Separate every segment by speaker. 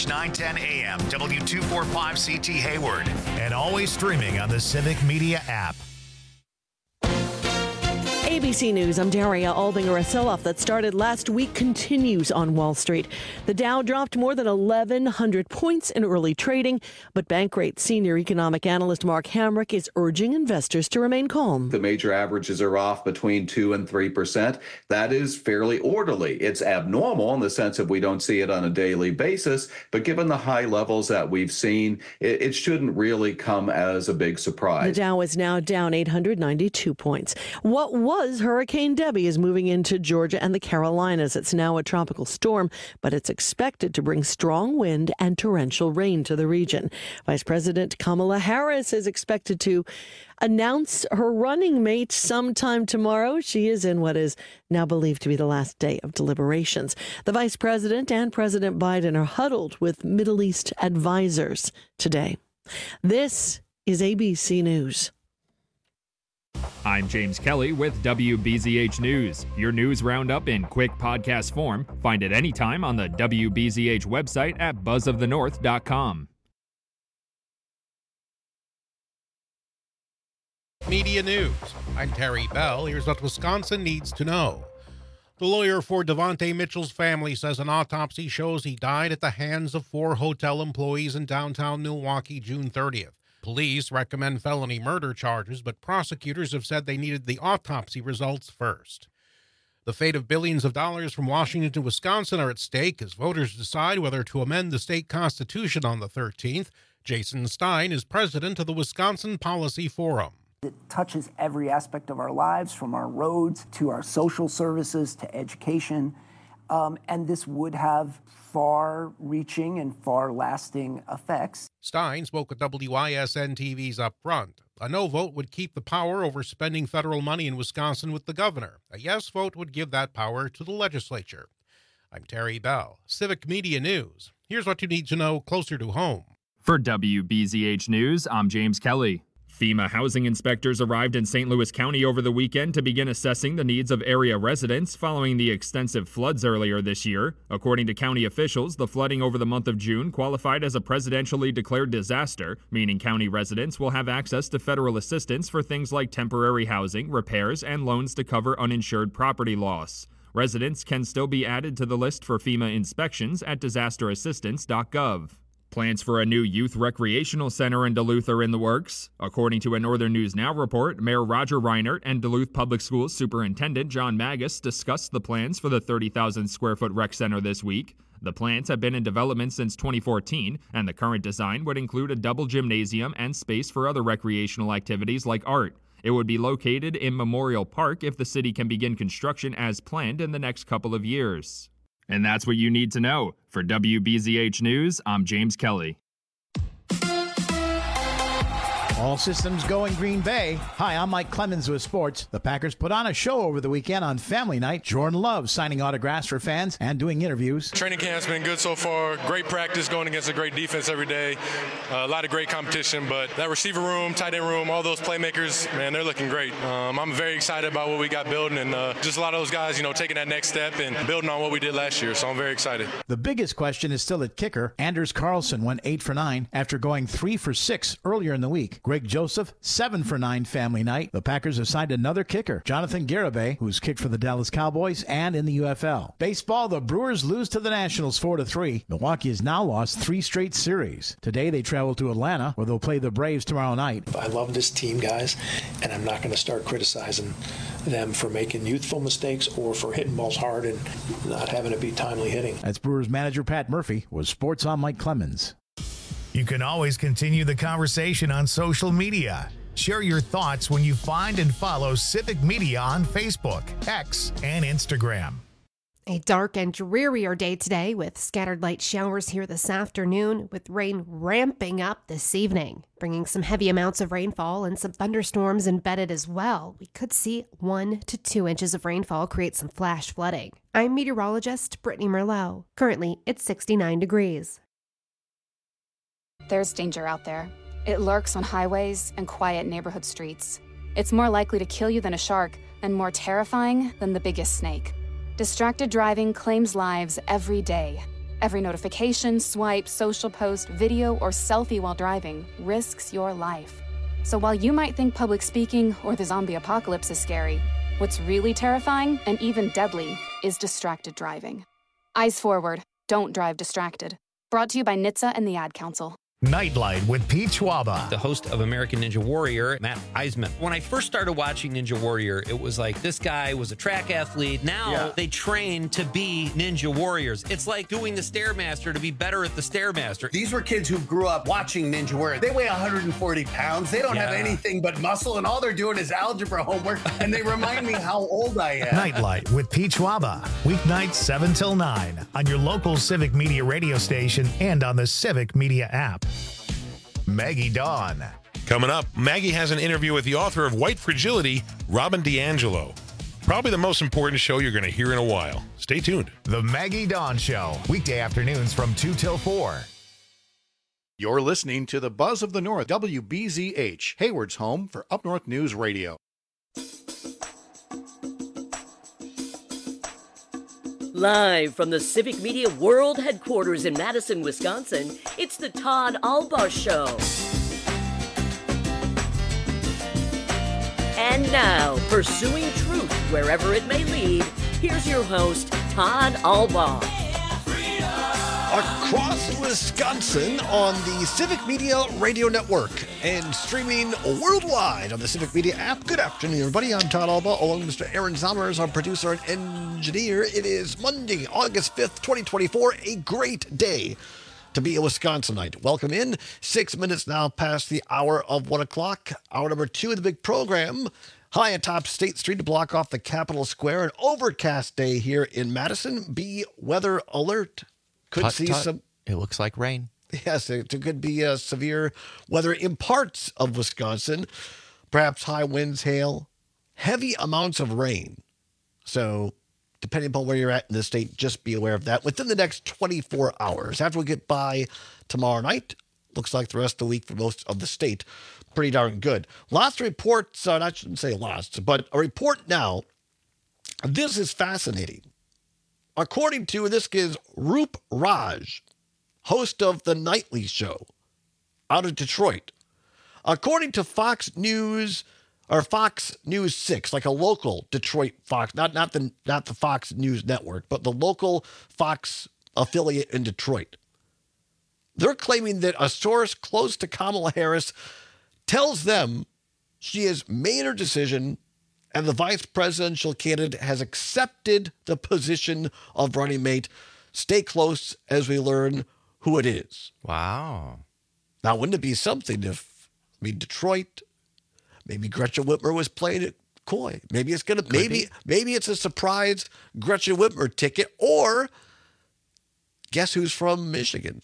Speaker 1: 910 AM, W245CT Hayward, and always streaming on the Civic Media app.
Speaker 2: ABC News, I'm Daria Albinger. A sell-off that started last week continues on Wall Street. The Dow dropped more than 1,100 points in early trading, but Bankrate senior economic analyst Mark Hamrick is urging investors to remain calm.
Speaker 3: The major averages are off between 2 and 3%. That is fairly orderly. It's abnormal in the sense that we don't see it on a daily basis, but given the high levels that we've seen, it shouldn't really come as a big surprise.
Speaker 2: The Dow is now down 892 points. What was Hurricane Debbie is moving into Georgia and the Carolinas. It's now a tropical storm, but it's expected to bring strong wind and torrential rain to the region. Vice President Kamala Harris is expected to announce her running mate sometime tomorrow. She is in what is now believed to be the last day of deliberations. The vice president and President Biden are huddled with Middle East advisors today. This is ABC News.
Speaker 4: I'm James Kelly with WBZH News. Your news roundup in quick podcast form. Find it anytime on the WBZH website at buzzofthenorth.com.
Speaker 5: Media News. I'm Terry Bell. Here's what Wisconsin needs to know. The lawyer for Devontae Mitchell's family says an autopsy shows he died at the hands of 4 hotel employees in downtown Milwaukee June 30th. Police recommend felony murder charges, but prosecutors have said they needed the autopsy results first. The fate of billions of dollars from Washington to Wisconsin are at stake as voters decide whether to amend the state constitution on the 13th. Jason Stein is president of the Wisconsin Policy Forum.
Speaker 6: It touches every aspect of our lives, from our roads to our social services to education. And this would have far-reaching and far-lasting effects.
Speaker 5: Stein spoke at WISN TV's Up Front. A no vote would keep the power over spending federal money in Wisconsin with the governor. A yes vote would give that power to the legislature. I'm Terry Bell, Civic Media News. Here's what you need to know closer to home.
Speaker 4: For WBZH News, I'm James Kelly. FEMA housing inspectors arrived in St. Louis County over the weekend to begin assessing the needs of area residents following the extensive floods earlier this year. According to county officials, the flooding over the month of June qualified as a presidentially declared disaster, meaning county residents will have access to federal assistance for things like temporary housing, repairs, and loans to cover uninsured property loss. Residents can still be added to the list for FEMA inspections at disasterassistance.gov. Plans for a new youth recreational center in Duluth are in the works. According to a Northern News Now report, Mayor Roger Reinert and Duluth Public Schools Superintendent John Magus discussed the plans for the 30,000-square-foot rec center this week. The plans have been in development since 2014, and the current design would include a double gymnasium and space for other recreational activities like art. It would be located in Memorial Park if the city can begin construction as planned in the next couple of years. And that's what you need to know. For WBZH News, I'm James Kelly.
Speaker 7: All systems go in Green Bay. Hi, I'm Mike Clemens with sports. The Packers put on a show over the weekend on Family Night. Jordan Love signing autographs for fans and doing interviews.
Speaker 8: Training camp's been good so far. Great practice going against a great defense every day. A lot of great competition, but that receiver room, tight end room, all those playmakers, man, they're looking great. I'm very excited about what we got building and just a lot of those guys, taking that next step and building on what we did last year. So I'm very excited.
Speaker 7: The biggest question is still at kicker. Anders Carlson went 8 for 9 after going 3 for 6 earlier in the week. Greg Joseph, 7 for 9 Family Night. The Packers have signed another kicker, Jonathan Garibay, who's kicked for the Dallas Cowboys and in the UFL. Baseball, the Brewers lose to the Nationals 4-3. Milwaukee has now lost 3 straight series. Today they travel to Atlanta, where they'll play the Braves tomorrow night.
Speaker 9: I love this team, guys, and I'm not going to start criticizing them for making youthful mistakes or for hitting balls hard and not having to be timely hitting.
Speaker 7: That's Brewers manager Pat Murphy. With Sports on, Mike Clemens.
Speaker 1: You can always continue the conversation on social media. Share your thoughts when you find and follow Civic Media on Facebook, X, and Instagram.
Speaker 10: A dark and drearier day today with scattered light showers here this afternoon, with rain ramping up this evening, bringing some heavy amounts of rainfall and some thunderstorms embedded as well. We could see 1 to 2 inches of rainfall create some flash flooding. I'm meteorologist Brittany Merlot. Currently, it's 69 degrees.
Speaker 11: There's danger out there. It lurks on highways and quiet neighborhood streets. It's more likely to kill you than a shark and more terrifying than the biggest snake. Distracted driving claims lives every day. Every notification, swipe, social post, video, or selfie while driving risks your life. So while you might think public speaking or the zombie apocalypse is scary, what's really terrifying and even deadly is distracted driving. Eyes forward. Don't drive distracted. Brought to you by NHTSA and the Ad Council.
Speaker 1: Nightlight with Pete Schwaba.
Speaker 12: The host of American Ninja Warrior, Matt Eisman. When I first started watching Ninja Warrior, it was like this guy was a track athlete. Now they train to be Ninja Warriors. It's like doing the Stairmaster to be better at the Stairmaster.
Speaker 13: These were kids who grew up watching Ninja Warrior. They weigh 140 pounds. They don't have anything but muscle, and all they're doing is algebra homework, and they remind me how old I am.
Speaker 1: Nightlight with Pete Schwaba. Weeknights 7 till 9 on your local Civic Media radio station and on the Civic Media app. Maggie Dawn.
Speaker 14: Coming up, Maggie has an interview with the author of White Fragility, Robin DiAngelo. Probably the most important show you're going to hear in a while. Stay tuned.
Speaker 1: The Maggie Dawn Show, weekday afternoons from 2 till 4.
Speaker 15: You're listening to the Buzz of the North, WBZH, Hayward's home for Up North News Radio.
Speaker 16: Live from the Civic Media World Headquarters in Madison, Wisconsin, it's the Todd Albaugh Show. And now, pursuing truth wherever it may lead, here's your host, Todd Albaugh.
Speaker 17: Across Wisconsin on the Civic Media Radio Network and streaming worldwide on the Civic Media app. Good afternoon, everybody. I'm Todd Albaugh, along with Mr. Aaron Zommers, our producer and engineer. It is Monday, August 5th, 2024, a great day to be a Wisconsinite. Welcome in. 6 minutes now past the hour of 1 o'clock. Hour number 2 of the big program. High atop State Street to block off the Capitol Square. An overcast day here in Madison. Be weather alert. Could see some.
Speaker 18: It looks like rain.
Speaker 17: Yes, it could be severe weather in parts of Wisconsin. Perhaps high winds, hail, heavy amounts of rain. So, depending upon where you're at in the state, just be aware of that. Within the next 24 hours, after we get by tomorrow night, looks like the rest of the week for most of the state, pretty darn good. Lots of reports, I shouldn't say lots, but a report now. This is fascinating. According to, this is Roop Raj, host of The Nightly Show out of Detroit. According to Fox News, or Fox News 6, like a local Detroit Fox, not the Fox News network, but the local Fox affiliate in Detroit. They're claiming that a source close to Kamala Harris tells them she has made her decision and the vice presidential candidate has accepted the position of running mate. Stay close as we learn who it is.
Speaker 18: Wow.
Speaker 17: Now, wouldn't it be something if, Detroit, maybe Gretchen Whitmer was playing it coy. Maybe it's going to, maybe it's a surprise Gretchen Whitmer ticket, or guess who's from Michigan?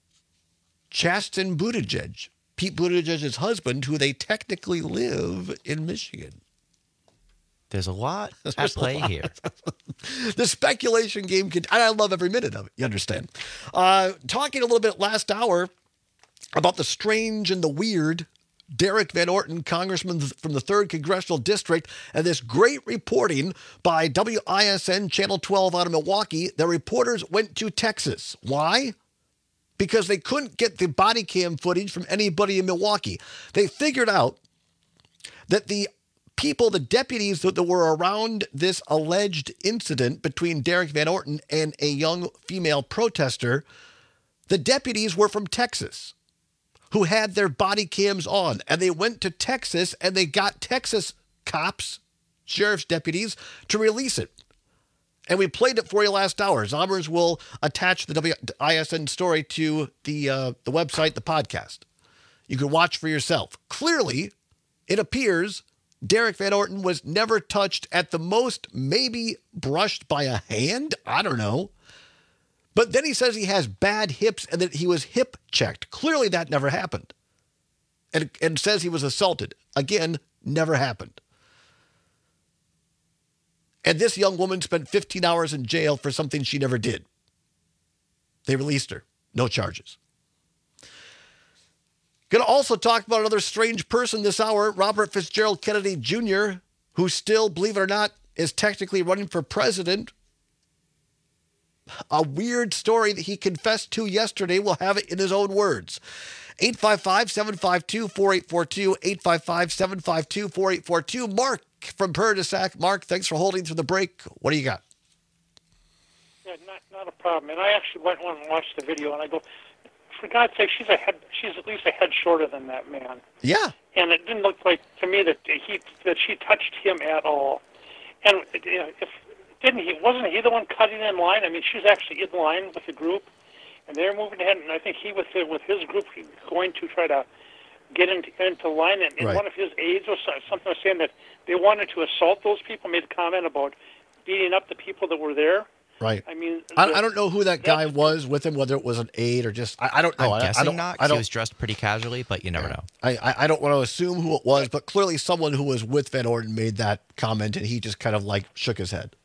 Speaker 17: Chasten Buttigieg, Pete Buttigieg's husband, who they technically live in Michigan.
Speaker 18: There's a lot at play here.
Speaker 17: The speculation game, I love every minute of it, you understand. Talking a little bit last hour about the strange and the weird, Derek Van Orton, congressman from the 3rd Congressional District, and this great reporting by WISN Channel 12 out of Milwaukee. The reporters went to Texas. Why? Because they couldn't get the body cam footage from anybody in Milwaukee. They figured out that the deputies that were around this alleged incident between Derek Van Orton and a young female protester, the deputies were from Texas who had their body cams on. And they went to Texas and they got Texas cops, sheriff's deputies, to release it. And we played it for you last hour. Zommers will attach the WISN story to the website, the podcast. You can watch for yourself. Clearly, it appears Derek Van Orton was never touched, at the most, maybe brushed by a hand. I don't know. But then he says he has bad hips and that he was hip checked. Clearly that never happened. And says he was assaulted. Again, never happened. And this young woman spent 15 hours in jail for something she never did. They released her. No charges. Going to also talk about another strange person this hour, Robert Fitzgerald Kennedy Jr., who still, believe it or not, is technically running for president. a weird story that he confessed to yesterday. We'll have it in his own words. 855-752-4842, 855-752-4842. Mark from Prairie du Sac. Mark, thanks for holding through the break. What do you got?
Speaker 19: Yeah, not a problem. And I actually went and watched the video, and I go, for God's sake, she's at least a head shorter than that man.
Speaker 17: Yeah.
Speaker 19: And it didn't look like to me that she touched him at all. And wasn't he the one cutting in line? I mean, she's actually in line with the group, and they're moving ahead. And I think he with his group going to try to get into line. And
Speaker 17: Right.
Speaker 19: one of his aides was saying that they wanted to assault those people. Made a comment about beating up the people that were there.
Speaker 17: Right.
Speaker 19: I mean,
Speaker 17: I don't know who that guy was with him, whether it was an aide or just I don't know.
Speaker 18: I'm guessing not. 'Cause
Speaker 17: I
Speaker 18: he
Speaker 17: don't.
Speaker 18: was dressed pretty casually, but you never know.
Speaker 17: I don't want to assume who it was, but clearly someone who was with Van Orden made that comment, and he just kind of like shook his head.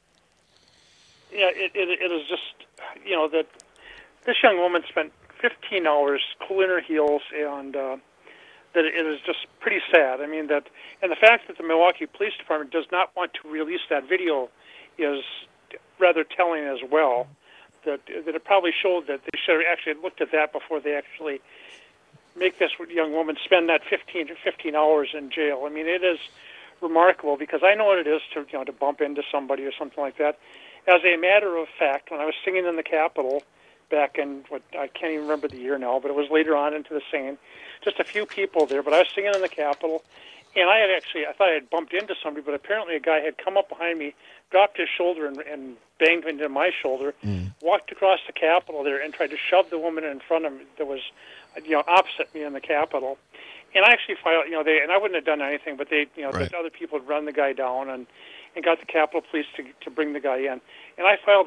Speaker 19: Yeah, it is just, that this young woman spent 15 hours cooling her heels, and that it is just pretty sad. I mean, and the fact that the Milwaukee Police Department does not want to release that video is rather telling as well. That it probably showed that they should have actually looked at that before they actually make this young woman spend that 15 hours in jail. I mean, it is remarkable, because I know what it is to bump into somebody or something like that. As a matter of fact, when I was singing in the Capitol back in, I can't even remember the year now, but it was later on into the singing, just a few people there, but I was singing in the Capitol, and I thought I had bumped into somebody, but apparently a guy had come up behind me, dropped his shoulder and banged into my shoulder, walked across the Capitol there and tried to shove the woman in front of me that was, opposite me in the Capitol. And I actually filed, and I wouldn't have done anything, but the other people had run the guy down and got the Capitol Police to bring the guy in. And I filed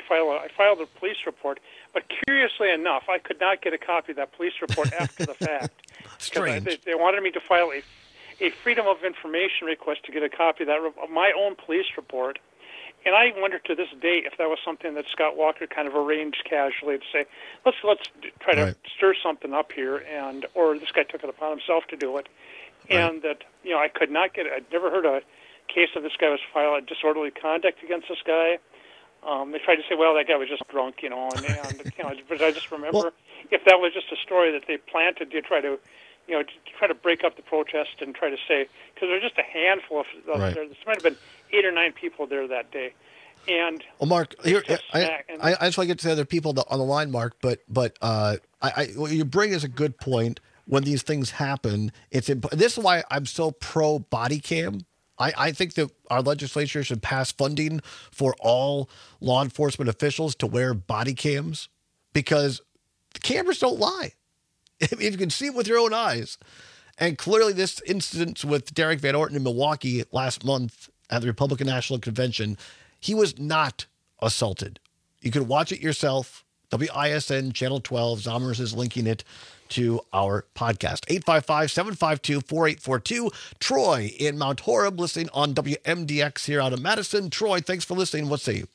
Speaker 19: a police report, but curiously enough, I could not get a copy of that police report after the fact.
Speaker 17: Strange.
Speaker 19: They wanted me to file a Freedom of Information request to get a copy of my own police report. And I wonder to this day if that was something that Scott Walker kind of arranged casually to say, let's try to stir something up here, or this guy took it upon himself to do it. And that, I could not get it. I'd never heard a case of this guy was filed a disorderly conduct against this guy. They tried to say, well, that guy was just drunk, but I just remember if that was just a story that they planted to try to break up the protest and try to say, because there were just a handful of there might have been 8 or 9 people there that day. And
Speaker 17: well, Mark, here, I just want to get to the other people on the line, Mark, but what you bring is a good point. When these things happen, this is why I'm so pro body cam. I think that our legislature should pass funding for all law enforcement officials to wear body cams, because the cameras don't lie. If you can see it with your own eyes. And clearly this incident with Derek Van Orden in Milwaukee last month at the Republican National Convention, he was not assaulted. You can watch it yourself. WISN Channel 12, Zommers is linking it to our podcast. 855-752-4842. Troy in Mount Horeb listening on WMDX here out of Madison. Troy, thanks for listening. What say you?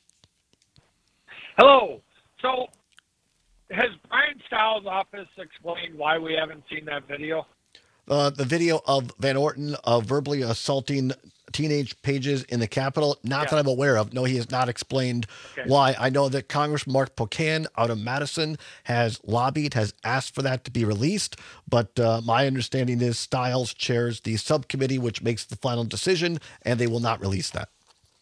Speaker 20: Hello. So has Brian Stiles' office explained why we haven't seen that video?
Speaker 17: The video of Van Orden verbally assaulting teenage pages in the Capitol, that I'm aware of. No, he has not explained why. I know that Congressman Mark Pocan out of Madison has asked for that to be released, but my understanding is Stiles chairs the subcommittee which makes the final decision, and they will not release that.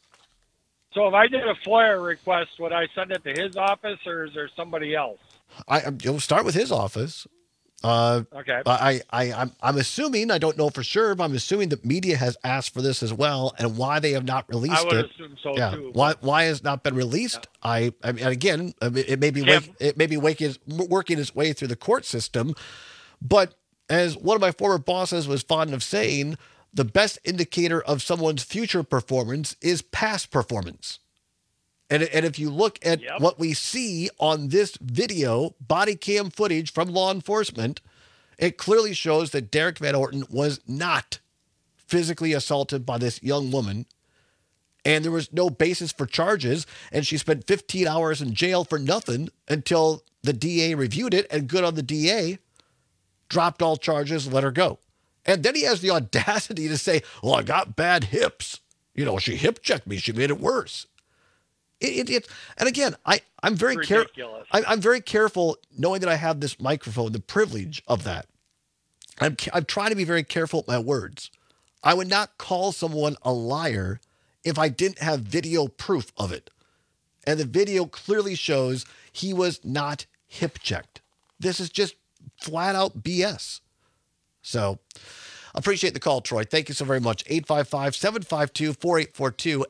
Speaker 20: So if I did a FOIA request, would I send it to his office, or is there somebody else?
Speaker 17: You'll start with his office.
Speaker 20: Okay.
Speaker 17: I'm assuming, I don't know for sure, but I'm assuming that media has asked for this as well, and why they have not released it.
Speaker 20: I would assume so too.
Speaker 17: Why has not been released? I mean, again, it may be working its way through the court system, but as one of my former bosses was fond of saying, the best indicator of someone's future performance is past performance. And if you look at what we see on this video, body cam footage from law enforcement, it clearly shows that Derek Van Orden was not physically assaulted by this young woman, and there was no basis for charges, and she spent 15 hours in jail for nothing until the DA reviewed it, and good on the DA, dropped all charges and let her go. And then he has the audacity to say, well, I got bad hips. She hip checked me. She made it worse. And again, I'm very careful. I'm very careful knowing that I have this microphone, the privilege of that. I'm trying to be very careful with my words. I would not call someone a liar if I didn't have video proof of it. And the video clearly shows he was not hip checked. This is just flat out BS. So appreciate the call, Troy. Thank you so very much. 855-752-4842.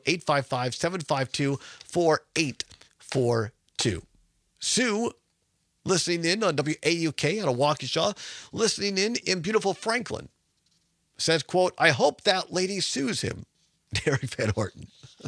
Speaker 17: 855-752-4842. Sue, listening in on WAUK out of Waukesha, listening in beautiful Franklin, says, quote, I hope that lady sues him, Derek Van Orton.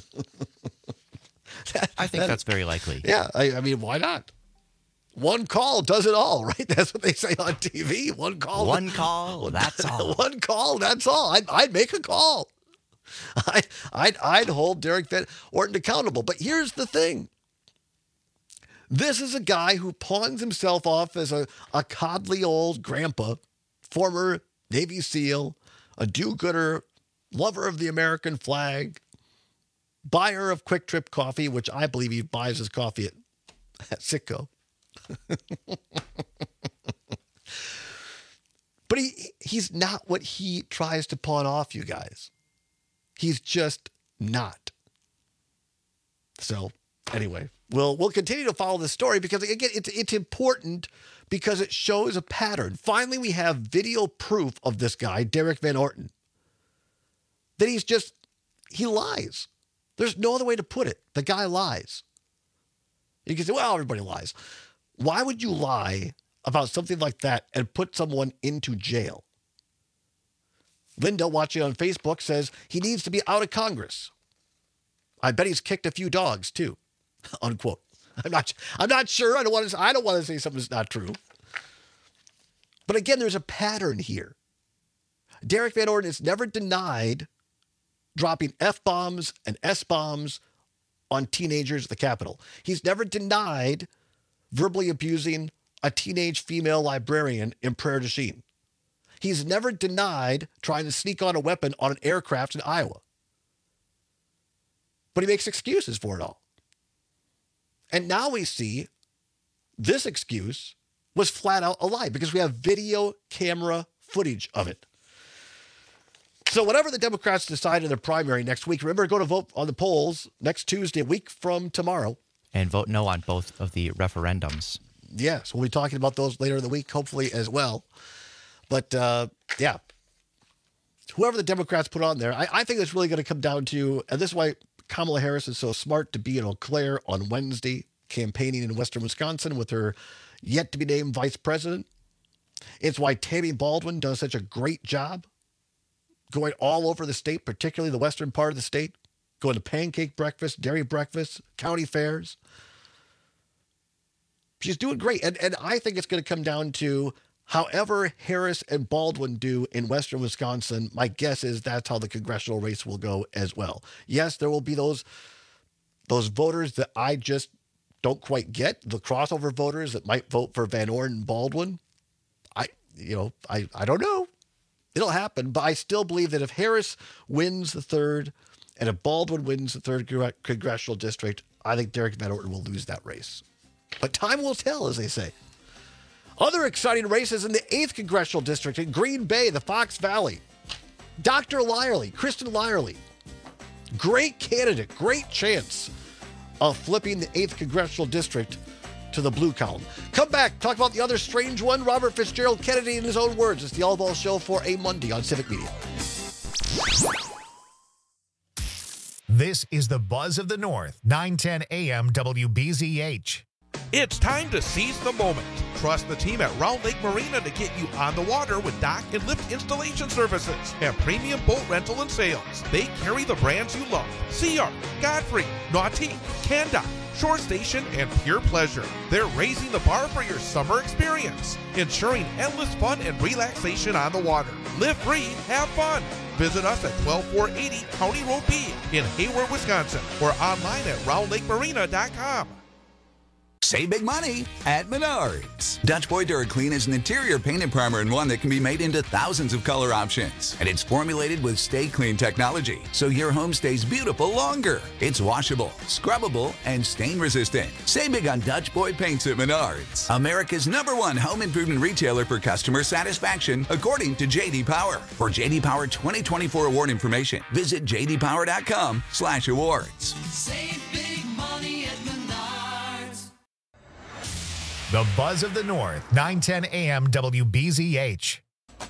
Speaker 18: I think that's very likely.
Speaker 17: Yeah, I mean, why not? One call does it all, right? That's what they say on TV. One call.
Speaker 18: One call, that's all.
Speaker 17: One call, that's all. I'd make a call. I'd hold Derek Van Orton accountable. But here's the thing. This is a guy who pawns himself off as a coddly old grandpa, former Navy SEAL, a do-gooder, lover of the American flag, buyer of Quick Trip coffee, which I believe he buys his coffee at Citgo. But he's not what he tries to pawn off, you guys. He's just not. So anyway, we'll continue to follow this story because, again, it's important because it shows a pattern. Finally, we have video proof of this guy, Derek Van Orton, that he lies. There's no other way to put it. The guy lies. You can say, well, everybody lies. Why would you lie about something like that and put someone into jail? Linda, watching on Facebook, says he needs to be out of Congress. I bet he's kicked a few dogs too, unquote. I'm not sure. I don't want to say something that's not true. But again, there's a pattern here. Derek Van Orton is never denied dropping F-bombs and S-bombs on teenagers at the Capitol. He's never denied verbally abusing a teenage female librarian in Prairie du Chien. He's never denied trying to sneak on a weapon on an aircraft in Iowa. But he makes excuses for it all. And now we see this excuse was flat out a lie because we have video camera footage of it. So whatever the Democrats decide in their primary next week, remember, go to vote on the polls next Tuesday, a week from tomorrow.
Speaker 18: And vote no on both of the referendums.
Speaker 17: Yes, we'll be talking about those later in the week, hopefully as well. But, yeah, whoever the Democrats put on there, I think it's really going to come down to, and this is why Kamala Harris is so smart to be in Eau Claire on Wednesday, campaigning in Western Wisconsin with her yet-to-be-named vice president. It's why Tammy Baldwin does such a great job going all over the state, particularly the western part of the state, going to pancake breakfast, dairy breakfast, county fairs. She's doing great. And I think it's going to come down to however Harris and Baldwin do in Western Wisconsin. My guess is that's how the congressional race will go as well. Yes, there will be those voters that I just don't quite get, the crossover voters that might vote for Van Orton and Baldwin. I don't know. It'll happen, but I still believe that if Harris wins the 3rd and if Baldwin wins the 3rd congressional district, I think Derek Van Orton will lose that race. But time will tell, as they say. Other exciting races in the 8th congressional district in Green Bay, the Fox Valley. Dr. Lyerly, Kristen Lyerly, great candidate, great chance of flipping the 8th congressional district to the blue column. Come back, talk about the other strange one, Robert Fitzgerald Kennedy in his own words. It's the All Ball Show for a Monday on Civic Media.
Speaker 1: This is the Buzz of the North, 910 AM WBZH.
Speaker 21: It's time to seize the moment. Trust the team at Round Lake Marina to get you on the water with dock and lift installation services and premium boat rental and sales. They carry the brands you love: Sea Ark, Godfrey, Nautique, Candock, Shore Station, and Pure Pleasure. They're raising the bar for your summer experience, ensuring endless fun and relaxation on the water. Live free, have fun. Visit us at 12480 County Road B in Hayward, Wisconsin, or online at roundlakemarina.com.
Speaker 3: Save big money at Menards. Dutch Boy DuraClean is an interior paint and primer in one that can be made into thousands of color options. And it's formulated with Stay Clean technology, so your home stays beautiful longer. It's washable, scrubbable, and stain resistant. Save big on Dutch Boy paints at Menards. America's #1 home improvement retailer for customer satisfaction, according to J.D. Power. For J.D. Power 2024 award information, visit jdpower.com/awards.
Speaker 22: Save big money at Menards.
Speaker 1: The Buzz of the North, 9:10 a.m. WBZH.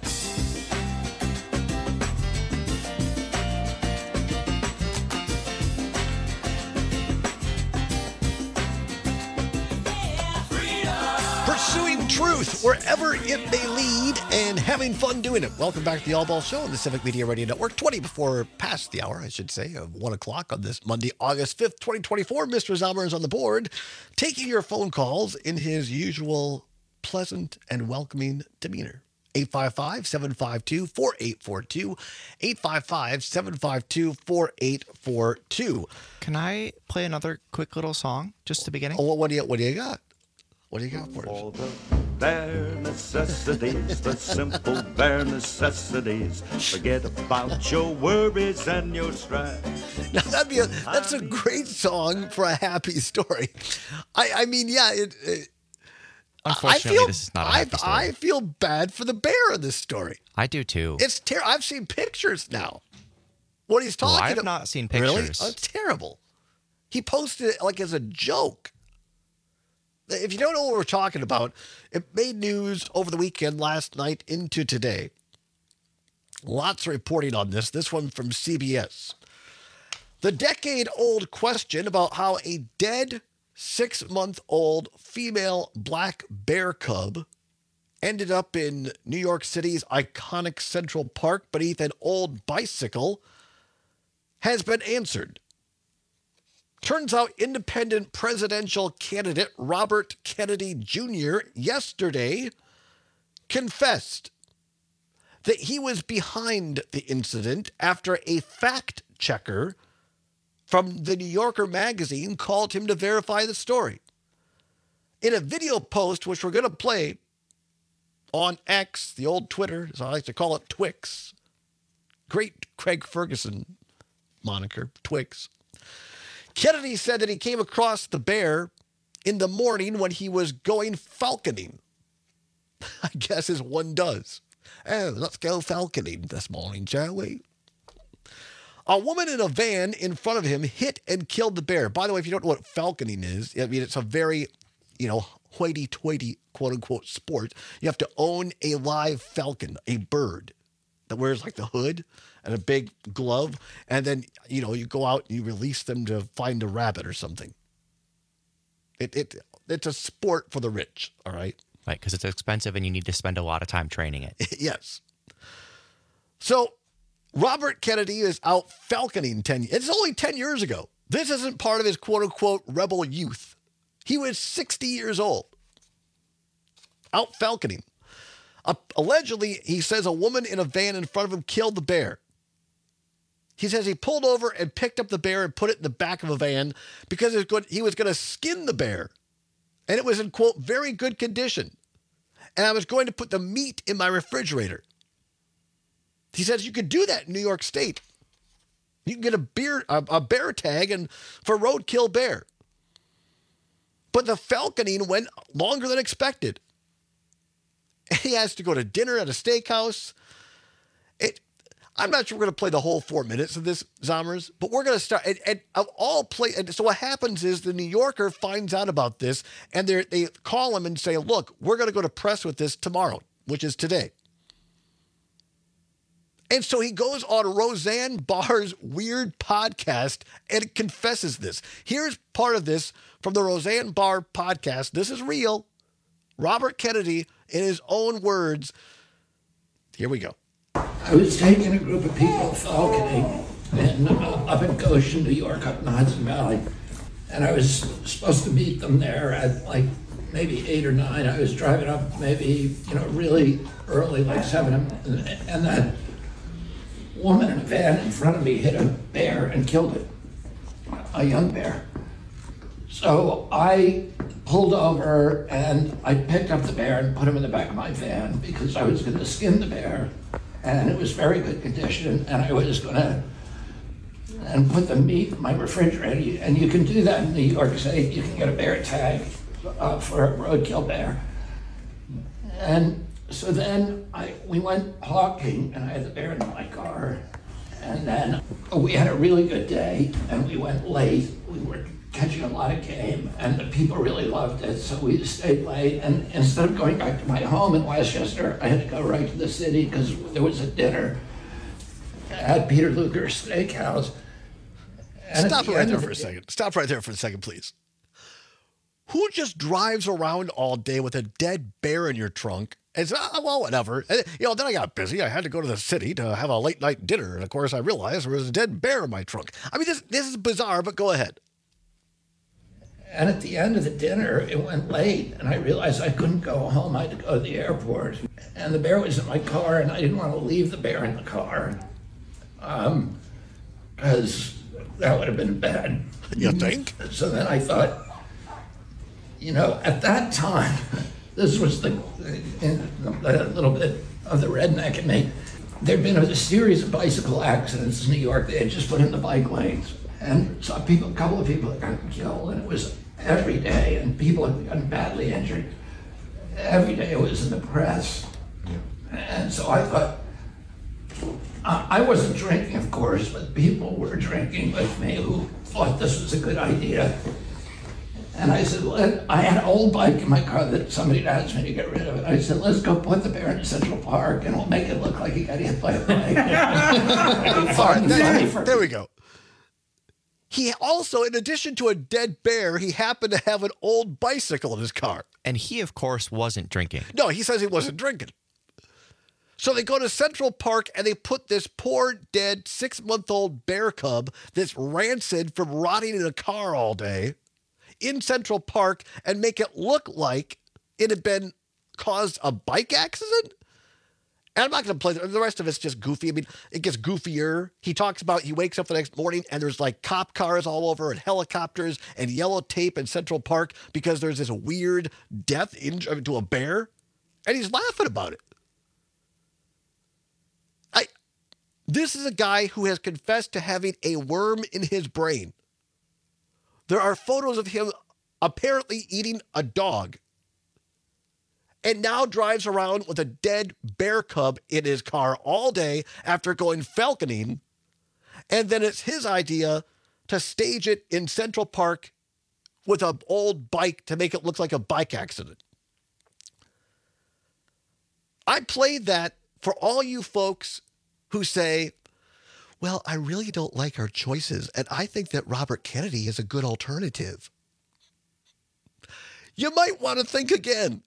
Speaker 17: Pursuing truth wherever it may lead and having fun doing it. Welcome back to the All Ball Show on the Civic Media Radio Network. 20 before past the hour, I should say, of 1 o'clock on this Monday, August 5th, 2024. Mr. Zalmer is on the board, taking your phone calls in his usual pleasant and welcoming demeanor. 855-752-4842. 855-752-4842.
Speaker 18: Can I play another quick little song just at the beginning?
Speaker 17: Oh, what do you got? What do you got for us?
Speaker 23: All the bare necessities, the simple bare necessities. Forget about your worries and your strife.
Speaker 17: Now that's a great song for a happy story. I mean, yeah.
Speaker 18: Unfortunately, this is not a happy story.
Speaker 17: I feel bad for the bear in this story.
Speaker 18: I do too.
Speaker 17: It's terrible. I've seen pictures now. What he's talking about.
Speaker 18: I have not seen pictures.
Speaker 17: Really? Oh, it's terrible. He posted it like as a joke. If you don't know what we're talking about, it made news over the weekend, last night into today. Lots of reporting on this. This one from CBS. The decade-old question about how a dead 6-month-old female black bear cub ended up in New York City's iconic Central Park beneath an old bicycle has been answered. Turns out independent presidential candidate Robert Kennedy Jr. yesterday confessed that he was behind the incident after a fact checker from the New Yorker magazine called him to verify the story. In a video post, which we're going to play on X, the old Twitter, as I like to call it, Twix. Great Craig Ferguson moniker, Twix. Kennedy said that he came across the bear in the morning when he was going falconing. I guess as one does. Oh, let's go falconing this morning, shall we? A woman in a van in front of him hit and killed the bear. By the way, if you don't know what falconing is, I mean, it's a very, hoity-toity, quote-unquote, sport. You have to own a live falcon, a bird that wears like the hood and a big glove, and then, you go out and you release them to find a rabbit or something. It's a sport for the rich, all right?
Speaker 18: Right, because it's expensive and you need to spend a lot of time training it.
Speaker 17: Yes. So, Robert Kennedy is out falconing it's only 10 years ago. This isn't part of his quote-unquote rebel youth. He was 60 years old. Out falconing. Allegedly, he says a woman in a van in front of him killed the bear. He says he pulled over and picked up the bear and put it in the back of a van because he was going to skin the bear. And it was in, quote, very good condition. And I was going to put the meat in my refrigerator. He says you could do that in New York State. You can get a bear tag for roadkill bear. But the falconing went longer than expected. He has to go to dinner at a steakhouse. I'm not sure we're going to play the whole 4 minutes of this, Zommers, but we're going to start. And so what happens is the New Yorker finds out about this, and they call him and say, look, we're going to go to press with this tomorrow, which is today. And so he goes on Roseanne Barr's weird podcast and confesses this. Here's part of this from the Roseanne Barr podcast. This is real. Robert Kennedy, in his own words. Here we go.
Speaker 24: I was taking a group of people falconing up in Goshen, New York, up in the Hudson Valley. And I was supposed to meet them there at like maybe 8 or 9. I was driving up maybe, really early, like 7. And that woman in a van in front of me hit a bear and killed it, a young bear. So I pulled over and I picked up the bear and put him in the back of my van because I was going to skin the bear, and it was very good condition, and I was going to put the meat in my refrigerator. And you can do that in New York State. You can get a bear tag for a roadkill bear. And so then we went hawking, and I had the bear in my car. And then we had a really good day, and we went late. We were catching a lot of game, and the people really loved it, so we stayed late. And instead of going back to my home in Westchester, I had to go right to the city because there was a dinner at Peter Luger's Steakhouse. And
Speaker 17: Stop right there for a second. Stop right there for a second, please. Who just drives around all day with a dead bear in your trunk? And says, well, whatever. And, then I got busy. I had to go to the city to have a late night dinner. And of course, I realized there was a dead bear in my trunk. I mean, this is bizarre, but go ahead.
Speaker 24: And at the end of the dinner, it went late, and I realized I couldn't go home. I had to go to the airport. And the bear was in my car, and I didn't want to leave the bear in the car because that would have been bad.
Speaker 17: You think?
Speaker 24: So then I thought, at that time, this was a little bit of the redneck in me. There'd been a series of bicycle accidents in New York. They had just put in the bike lanes. And saw a couple of people had gotten killed, and it was every day, and people had gotten badly injured. Every day it was in the press. Yeah. And so I thought, I wasn't drinking, of course, but people were drinking with me who thought this was a good idea. And I said, well, I had an old bike in my car that somebody had asked me to get rid of it. I said, let's go put the bear in Central Park, and we'll make it look like he got hit by a bike.
Speaker 17: All right, there we go. He also, in addition to a dead bear, he happened to have an old bicycle in his car.
Speaker 18: And he, of course, wasn't drinking.
Speaker 17: No, he says he wasn't drinking. So they go to Central Park and they put this poor, dead 6-month-old bear cub that's rancid from rotting in a car all day in Central Park and make it look like it had been caused a bike accident? And I'm not going to play the rest of it's just goofy. I mean, it gets goofier. He talks about he wakes up the next morning and there's like cop cars all over and helicopters and yellow tape in Central Park because there's this weird death to a bear. And he's laughing about it. This is a guy who has confessed to having a worm in his brain. There are photos of him apparently eating a dog. And now drives around with a dead bear cub in his car all day after going falconing. And then it's his idea to stage it in Central Park with an old bike to make it look like a bike accident. I played that for all you folks who say, well, I really don't like our choices, and I think that Robert Kennedy is a good alternative. You might want to think again.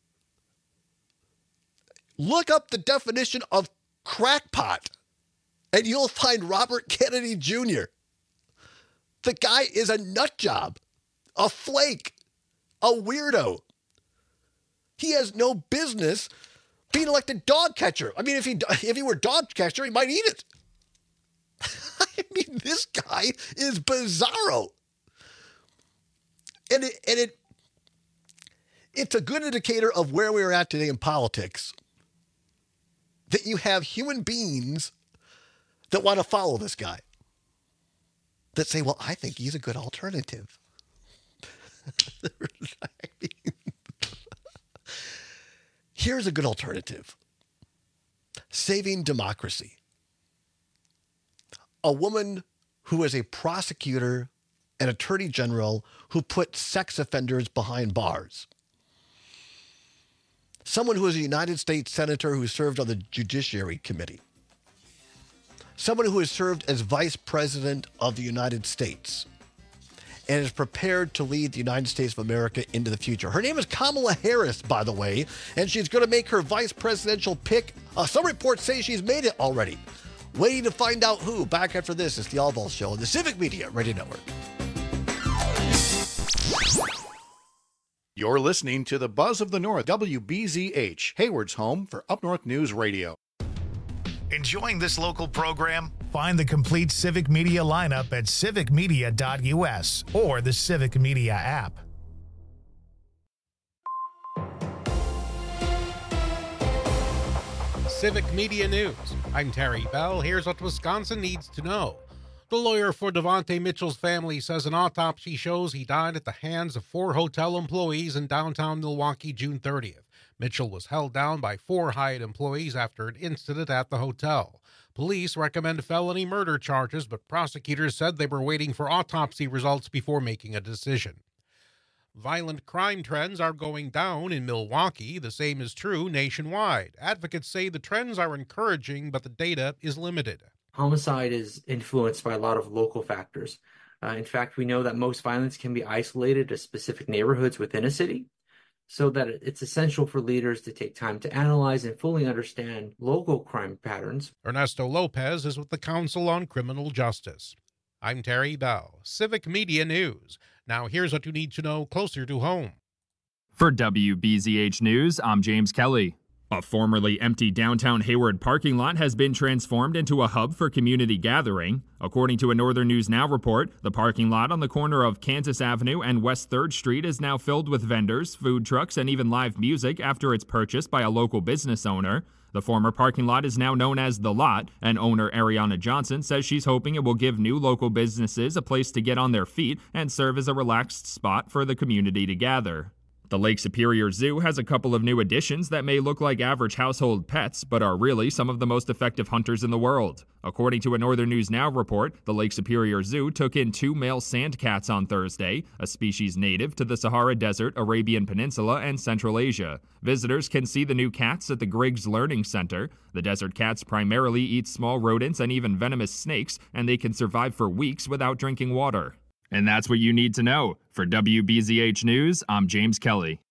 Speaker 17: Look up the definition of crackpot, and you'll find Robert Kennedy Jr. The guy is a nut job, a flake, a weirdo. He has no business being elected dog catcher. I mean, if he were dog catcher, he might eat it. I mean, this guy is bizarro. And it's a good indicator of where we're at today in politics that you have human beings that want to follow this guy, that say, well, I think he's a good alternative. Here's a good alternative. Saving democracy. A woman who is a prosecutor and attorney general who put sex offenders behind bars. Someone who is a United States senator who served on the Judiciary Committee. Someone who has served as vice president of the United States and is prepared to lead the United States of America into the future. Her name is Kamala Harris, by the way, and she's going to make her vice presidential pick. Some reports say she's made it already. Waiting to find out who. Back after this, it's the All Balls Show on the Civic Media Radio Network.
Speaker 15: You're listening to the Buzz of the North, WBZH, Hayward's home for Up North News Radio.
Speaker 1: Enjoying this local program? Find the complete Civic Media lineup at civicmedia.us or the Civic Media app.
Speaker 2: Civic Media News. I'm Terry Bell. Here's what Wisconsin needs to know. The lawyer for Devontae Mitchell's family says an autopsy shows he died at the hands of 4 hotel employees in downtown Milwaukee June 30th. Mitchell was held down by 4 Hyatt employees after an incident at the hotel. Police recommend felony murder charges, but prosecutors said they were waiting for autopsy results before making a decision. Violent crime trends are going down in Milwaukee. The same is true nationwide. Advocates say the trends are encouraging, but the data is limited.
Speaker 4: Homicide is influenced by a lot of local factors. In fact, we know that most violence can be isolated to specific neighborhoods within a city, so that it's essential for leaders to take time to analyze and fully understand local crime patterns.
Speaker 2: Ernesto Lopez is with the Council on Criminal Justice. I'm Terry Bell, Civic Media News. Now here's what you need to know closer to home.
Speaker 5: For WBZH News, I'm James Kelly. A formerly empty downtown Hayward parking lot has been transformed into a hub for community gathering. According to a Northern News Now report, the parking lot on the corner of Kansas Avenue and West 3rd Street is now filled with vendors, food trucks, and even live music after its purchase by a local business owner. The former parking lot is now known as The Lot, and owner Ariana Johnson says she's hoping it will give new local businesses a place to get on their feet and serve as a relaxed spot for the community to gather. The Lake Superior Zoo has a couple of new additions that may look like average household pets, but are really some of the most effective hunters in the world. According to a Northern News Now report, the Lake Superior Zoo took in 2 male sand cats on Thursday, a species native to the Sahara Desert, Arabian Peninsula, and Central Asia. Visitors can see the new cats at the Griggs Learning Center. The desert cats primarily eat small rodents and even venomous snakes, and they can survive for weeks without drinking water. And that's what you need to know. For WBZH News, I'm James Kelly.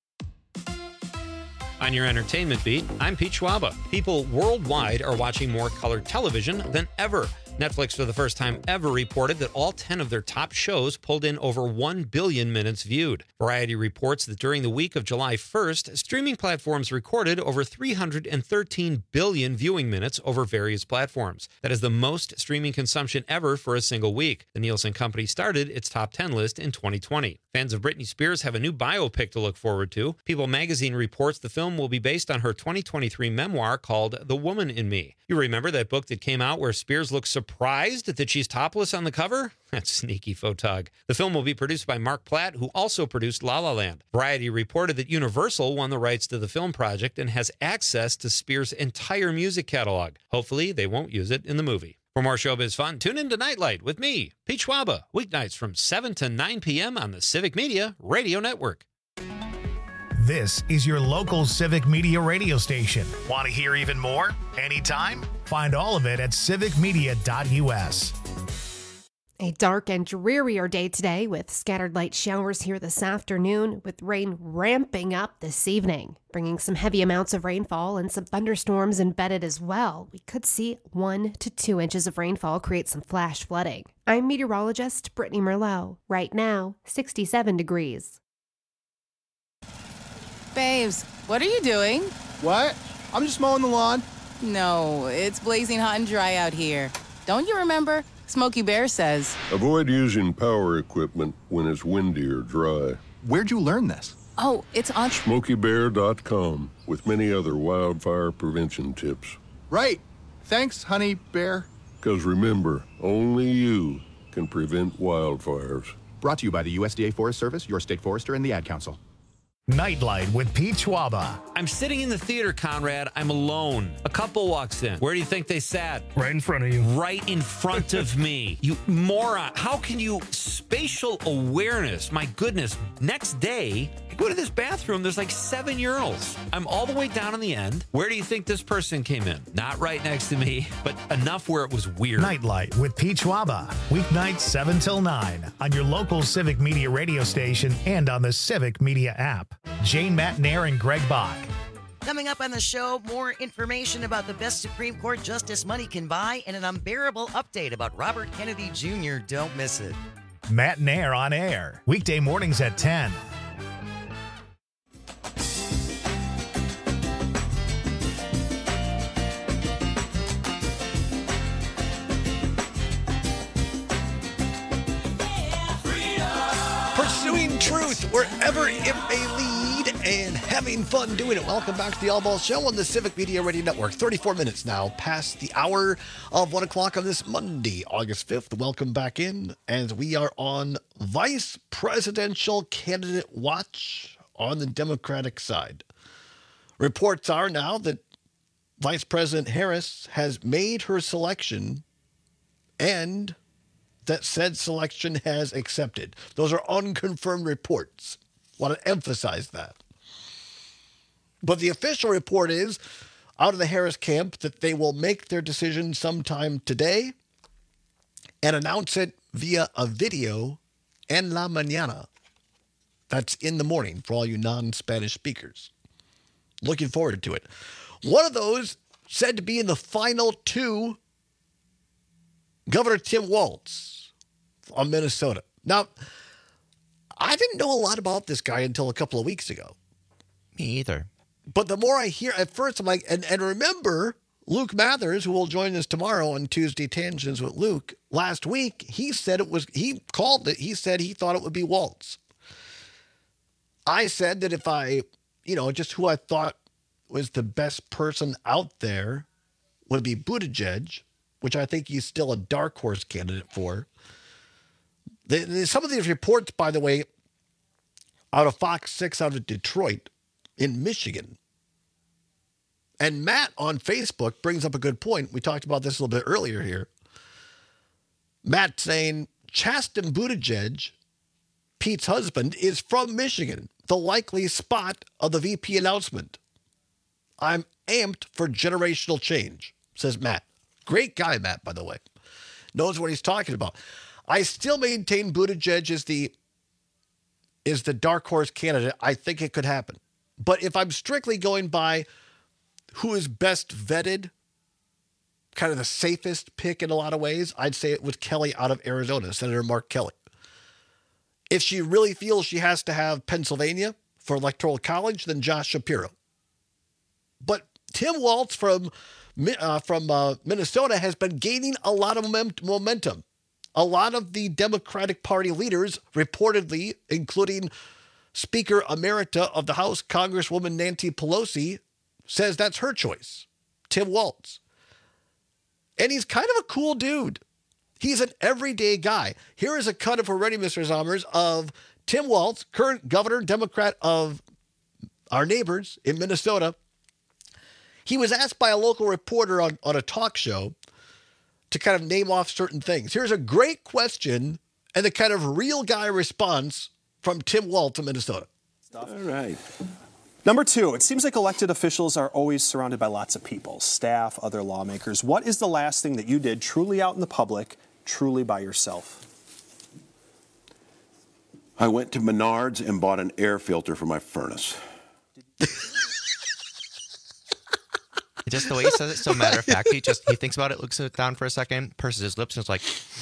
Speaker 12: On your entertainment beat, I'm Pete Schwaba. People worldwide are watching more color television than ever. Netflix, for the first time ever, reported that all 10 of their top shows pulled in over 1 billion minutes viewed. Variety reports that during the week of July 1st, streaming platforms recorded over 313 billion viewing minutes over various platforms. That is the most streaming consumption ever for a single week. The Nielsen Company started its top 10 list in 2020. Fans of Britney Spears have a new biopic to look forward to. People magazine reports the film will be based on her 2023 memoir called The Woman in Me. You remember that book that came out where Spears looks surprised that she's topless on the cover? That's sneaky photog. The film will be produced by Mark Platt, who also produced La La Land. Variety reported that Universal won the rights to the film project and has access to Spears' entire music catalog. Hopefully, they won't use it in the movie. For more showbiz fun, tune in to Nightlight with me, Pete Schwaba, weeknights from 7 to 9 p.m. on the Civic Media Radio Network.
Speaker 1: This is your local Civic Media radio station. Want to hear even more? Anytime? Find all of it at civicmedia.us.
Speaker 10: A dark and drearier day today with scattered light showers here this afternoon, with rain ramping up this evening, bringing some heavy amounts of rainfall and some thunderstorms embedded as well. We could see 1 to 2 inches of rainfall create some flash flooding. I'm meteorologist Brittany Merlot. Right now, 67 degrees.
Speaker 6: Babes, what are you doing?
Speaker 25: What? I'm just mowing the lawn.
Speaker 6: No, it's blazing hot and dry out here. Don't you remember? Smokey Bear says,
Speaker 26: avoid using power equipment when it's windy or dry.
Speaker 25: Where'd you learn this?
Speaker 6: oh, it's on
Speaker 26: SmokeyBear.com with many other wildfire prevention tips.
Speaker 25: Right. Thanks, Honey Bear.
Speaker 26: Because remember, only you can prevent wildfires.
Speaker 25: Brought to you by the USDA Forest Service, your state forester, and the Ad Council.
Speaker 1: Nightlight with Pete Schwaba.
Speaker 12: I'm sitting in the theater, Conrad. I'm alone. A couple walks in. Where do you think they sat?
Speaker 27: Right in front of you.
Speaker 12: Right in front of me. You moron. How can you... Spatial awareness. My goodness. Next day, I go to this bathroom. There's like 7 urinals. I'm all the way down in the end. Where do you think this person came in? Not right next to me, but enough where it was weird.
Speaker 1: Nightlight with Pete Schwaba. Weeknights 7 till 9 on your local Civic Media radio station and on the Civic Media app. Jane Matnair and Greg Bach.
Speaker 28: Coming up on the show, more information about the best Supreme Court justice money can buy and an unbearable update about Robert Kennedy Jr. Don't miss it.
Speaker 1: Matnair on air. Weekday mornings at 10.
Speaker 17: truth wherever it may lead and having fun doing it. Welcome back to the All Ball Show on the Civic Media Radio Network. 34 minutes now past the hour of 1 o'clock on this Monday, August 5th. Welcome back in as we are on Vice Presidential Candidate Watch on the Democratic side. Reports are now that Vice President Harris has made her selection and that said selection has accepted. Those are unconfirmed reports. Want to emphasize that. But the official report is out of the Harris camp that they will make their decision sometime today and announce it via a video en la mañana. That's in the morning for all you non-Spanish speakers. Looking forward to it. One of those said to be in the final two, Governor Tim Walz on Minnesota. Now, I didn't know a lot about this guy until a couple of weeks ago.
Speaker 18: Me either.
Speaker 17: But the more I hear, at first I'm like, and remember, Luke Mathers, who will join us tomorrow on Tuesday Tangents with Luke, last week, he said he called it, he said he thought it would be Walz. I said that if I, just who I thought was the best person out there would be Buttigieg, which I think he's still a dark horse candidate for. Some of these reports, by the way, out of Fox 6 out of Detroit in Michigan. And Matt on Facebook brings up a good point. We talked about this a little bit earlier here. Matt saying Chasten Buttigieg, Pete's husband, is from Michigan, the likely spot of the VP announcement. I'm amped for generational change, says Matt. Great guy, Matt, by the way. Knows what he's talking about. I still maintain Buttigieg is the dark horse candidate. I think it could happen. But if I'm strictly going by who is best vetted, kind of the safest pick in a lot of ways, I'd say it was Kelly out of Arizona, Senator Mark Kelly. If she really feels she has to have Pennsylvania for Electoral College, then Josh Shapiro. But Tim Walz from Minnesota has been gaining a lot of momentum. A lot of the Democratic Party leaders, reportedly, including Speaker Emerita of the House, Congresswoman Nancy Pelosi, says that's her choice, Tim Walz. And he's kind of a cool dude. He's an everyday guy. Here is a cut of already, Mr. Zommers, of Tim Walz, current governor, Democrat of our neighbors in Minnesota. He was asked by a local reporter on a talk show to kind of name off certain things. Here's a great question and the kind of real guy response from Tim Walz of Minnesota.
Speaker 7: All right. Number 2, it seems like elected officials are always surrounded by lots of people, staff, other lawmakers. What is the last thing that you did truly out in the public, truly by yourself?
Speaker 26: I went to Menards and bought an air filter for my furnace.
Speaker 18: Just the way he says it, so matter of fact, he thinks about it, looks it down for a second, purses his lips, and is like,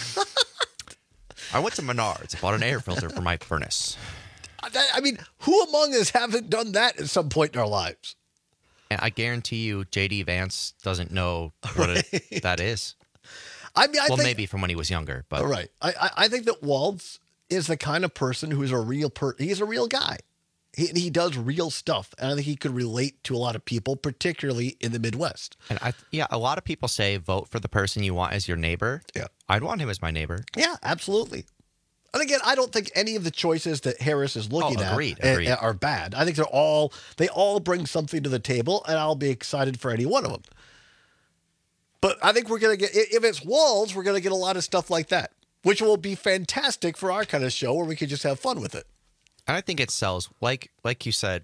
Speaker 18: I went to Menards, bought an air filter for my furnace.
Speaker 17: I mean, who among us haven't done that at some point in our lives?
Speaker 18: And I guarantee you, J.D. Vance doesn't know what that is.
Speaker 17: I mean, I think,
Speaker 18: maybe from when he was younger, but
Speaker 17: right. I think that Walz is the kind of person who is a real he's a real guy. He does real stuff, and I think he could relate to a lot of people, particularly in the Midwest.
Speaker 18: And a lot of people say vote for the person you want as your neighbor.
Speaker 17: Yeah,
Speaker 18: I'd want him as my neighbor.
Speaker 17: Yeah, absolutely. And again, I don't think any of the choices that Harris is looking at are bad. I think they all bring something to the table, and I'll be excited for any one of them. But I think we're going to get, if it's Walz, we're going to get a lot of stuff like that, which will be fantastic for our kind of show where we can just have fun with it.
Speaker 18: And I think it sells, like you said,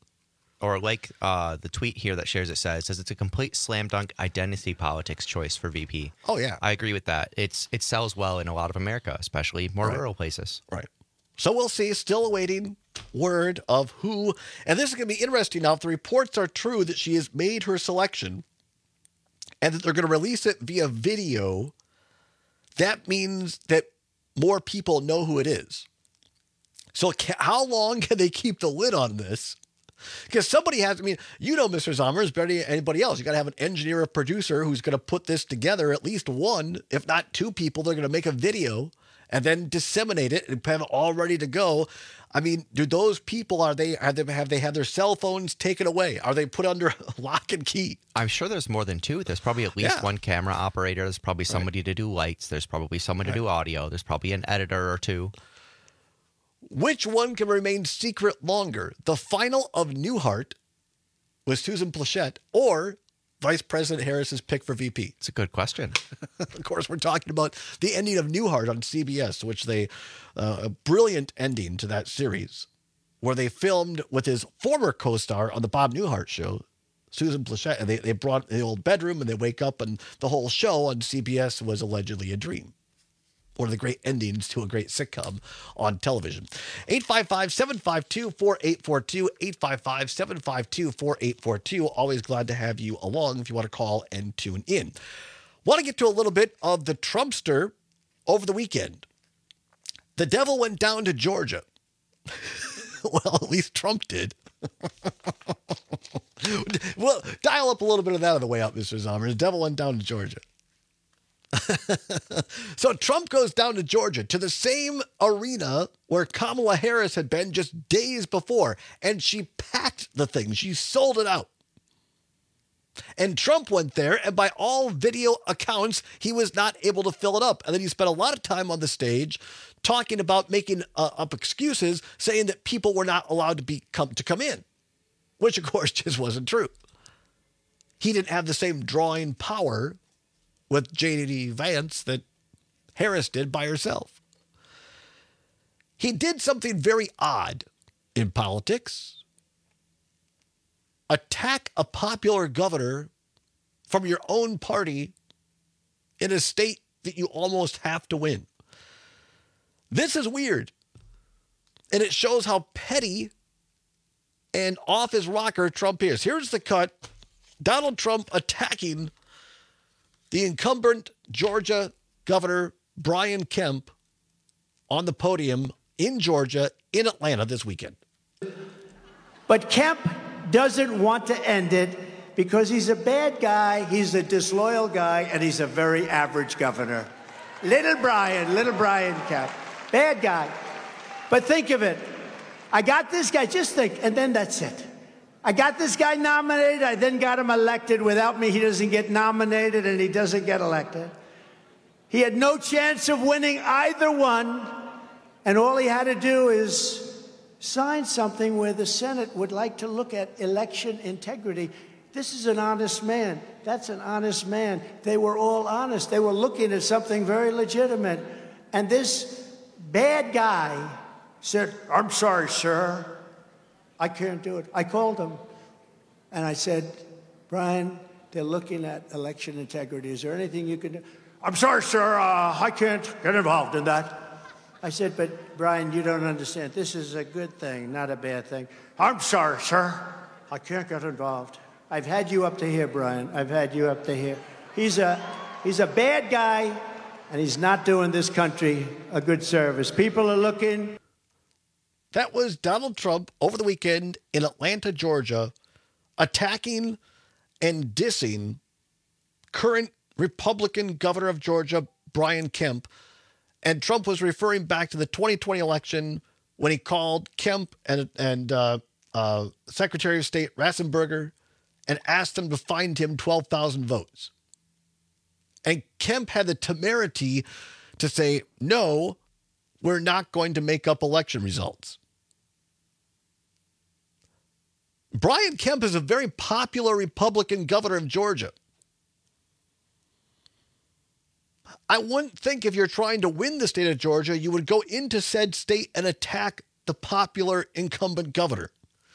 Speaker 18: the tweet here that shares it says it's a complete slam dunk identity politics choice for VP.
Speaker 17: Oh, yeah.
Speaker 18: I agree with that. It sells well in a lot of America, especially more rural places.
Speaker 17: Right. So we'll see. Still awaiting word of who. And this is going to be interesting now. If the reports are true that she has made her selection and that they're going to release it via video, that means that more people know who it is. So how long can they keep the lid on this? Because somebody has, Mr. Zommers, better than anybody else. You got to have an engineer or producer who's going to put this together, at least one, if not two people. They're going to make a video and then disseminate it and have it all ready to go. I mean, do those people, have they had their cell phones taken away? Are they put under lock and key?
Speaker 18: I'm sure there's more than two. There's probably at least one camera operator. There's probably somebody to do lights. There's probably someone to do audio. There's probably an editor or two.
Speaker 17: Which one can remain secret longer? The final of Newhart with Susan Pleshette or Vice President Harris's pick for VP?
Speaker 18: It's a good question.
Speaker 17: Of course, we're talking about the ending of Newhart on CBS, which a brilliant ending to that series, where they filmed with his former co-star on the Bob Newhart show, Susan Pleshette, and they brought the old bedroom and they wake up and the whole show on CBS was allegedly a dream. One of the great endings to a great sitcom on television. 855-752-4842, 855-752-4842. Always glad to have you along if you want to call and tune in. Want to get to a little bit of the Trumpster over the weekend. The devil went down to Georgia. Well, at least Trump did. Well, dial up a little bit of that on the way out, Mr. Zomer. The devil went down to Georgia. So Trump goes down to Georgia, to the same arena where Kamala Harris had been just days before, and she packed the thing. She sold it out. And Trump went there, and by all video accounts, he was not able to fill it up. And then he spent a lot of time on the stage talking about making up excuses, saying that people were not allowed to come in, which of course just wasn't true. He didn't have the same drawing power with J.D. Vance that Harris did by herself. He did something very odd in politics. Attack a popular governor from your own party in a state that you almost have to win. This is weird. And it shows how petty and off his rocker Trump is. Here's the cut. Donald Trump attacking the incumbent Georgia Governor Brian Kemp on the podium in Georgia, in Atlanta this weekend.
Speaker 8: But Kemp doesn't want to end it because he's a bad guy, he's a disloyal guy, and he's a very average governor. Little Brian Kemp, bad guy. But think of it. I got this guy, just think, and then that's it. I got this guy nominated, I then got him elected. Without me, he doesn't get nominated and he doesn't get elected. He had no chance of winning either one, and all he had to do is sign something where the Senate would like to look at election integrity. This is an honest man. That's an honest man. They were all honest. They were looking at something very legitimate. And this bad guy said, "I'm sorry, sir. I can't do it." I called him and I said, "Brian, they're looking at election integrity. Is there anything you can do?" "I'm sorry, sir. I can't get involved in that." I said, "But Brian, you don't understand. This is a good thing, not a bad thing." "I'm sorry, sir. I can't get involved." I've had you up to here, Brian. I've had you up to here. He's a bad guy, and he's not doing this country a good service. People are looking.
Speaker 17: That was Donald Trump over the weekend in Atlanta, Georgia, attacking and dissing current Republican governor of Georgia, Brian Kemp. And Trump was referring back to the 2020 election when he called Kemp and Secretary of State Ratzenberger and asked them to find him 12,000 votes. And Kemp had the temerity to say, "No, we're not going to make up election results." Brian Kemp is a very popular Republican governor of Georgia. I wouldn't think if you're trying to win the state of Georgia, you would go into said state and attack the popular incumbent governor.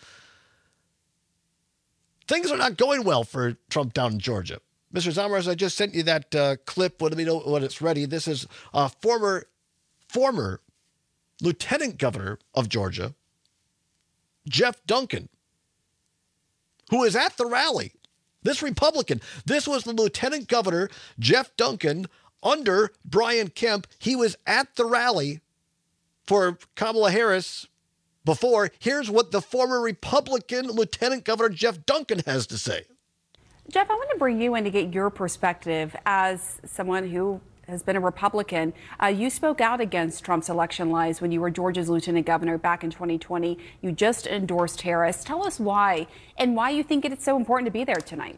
Speaker 17: Things are not going well for Trump down in Georgia. Mr. Zamras, I just sent you that clip. Let me know when it's ready. This is former lieutenant governor of Georgia, Jeff Duncan, who is at the rally. This Republican, this was the lieutenant governor, Jeff Duncan, under Brian Kemp. He was at the rally for Kamala Harris before. Here's what the former Republican Lieutenant Governor Jeff Duncan has to say.
Speaker 9: Jeff, I want to bring you in to get your perspective as someone who has been a Republican. You spoke out against Trump's election lies when you were Georgia's lieutenant governor back in 2020. You just endorsed Harris. Tell us why and why you think it's so important to be there tonight.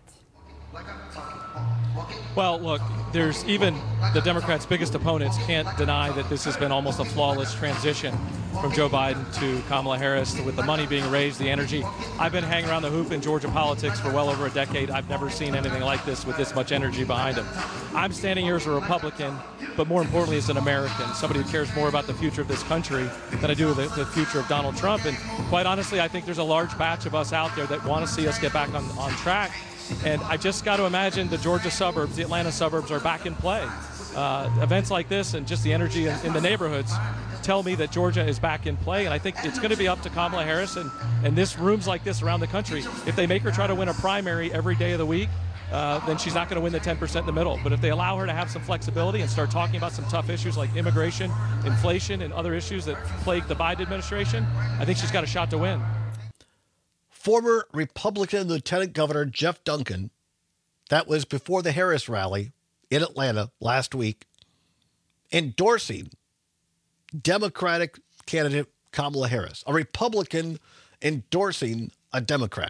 Speaker 11: Well, look, there's even the Democrats' biggest opponents can't deny that this has been almost a flawless transition from Joe Biden to Kamala Harris, with the money being raised, the energy. I've been hanging around the hoop in Georgia politics for well over a decade. I've never seen anything like this with this much energy behind him. I'm standing here as a Republican, but more importantly as an American, somebody who cares more about the future of this country than I do the future of Donald Trump. And quite honestly, I think there's a large batch of us out there that want to see us get back on track. And I just got to imagine the Georgia suburbs, the Atlanta suburbs are back in play. Events like this and just the energy in the neighborhoods tell me that Georgia is back in play. And I think it's going to be up to Kamala Harris and this rooms like this around the country. If they make her try to win a primary every day of the week, then she's not going to win the 10% in the middle. But if they allow her to have some flexibility and start talking about some tough issues like immigration, inflation, and other issues that plague the Biden administration, I think she's got a shot to win.
Speaker 17: Former Republican Lieutenant Governor Jeff Duncan, that was before the Harris rally in Atlanta last week, endorsing Democratic candidate Kamala Harris, a Republican endorsing a Democrat.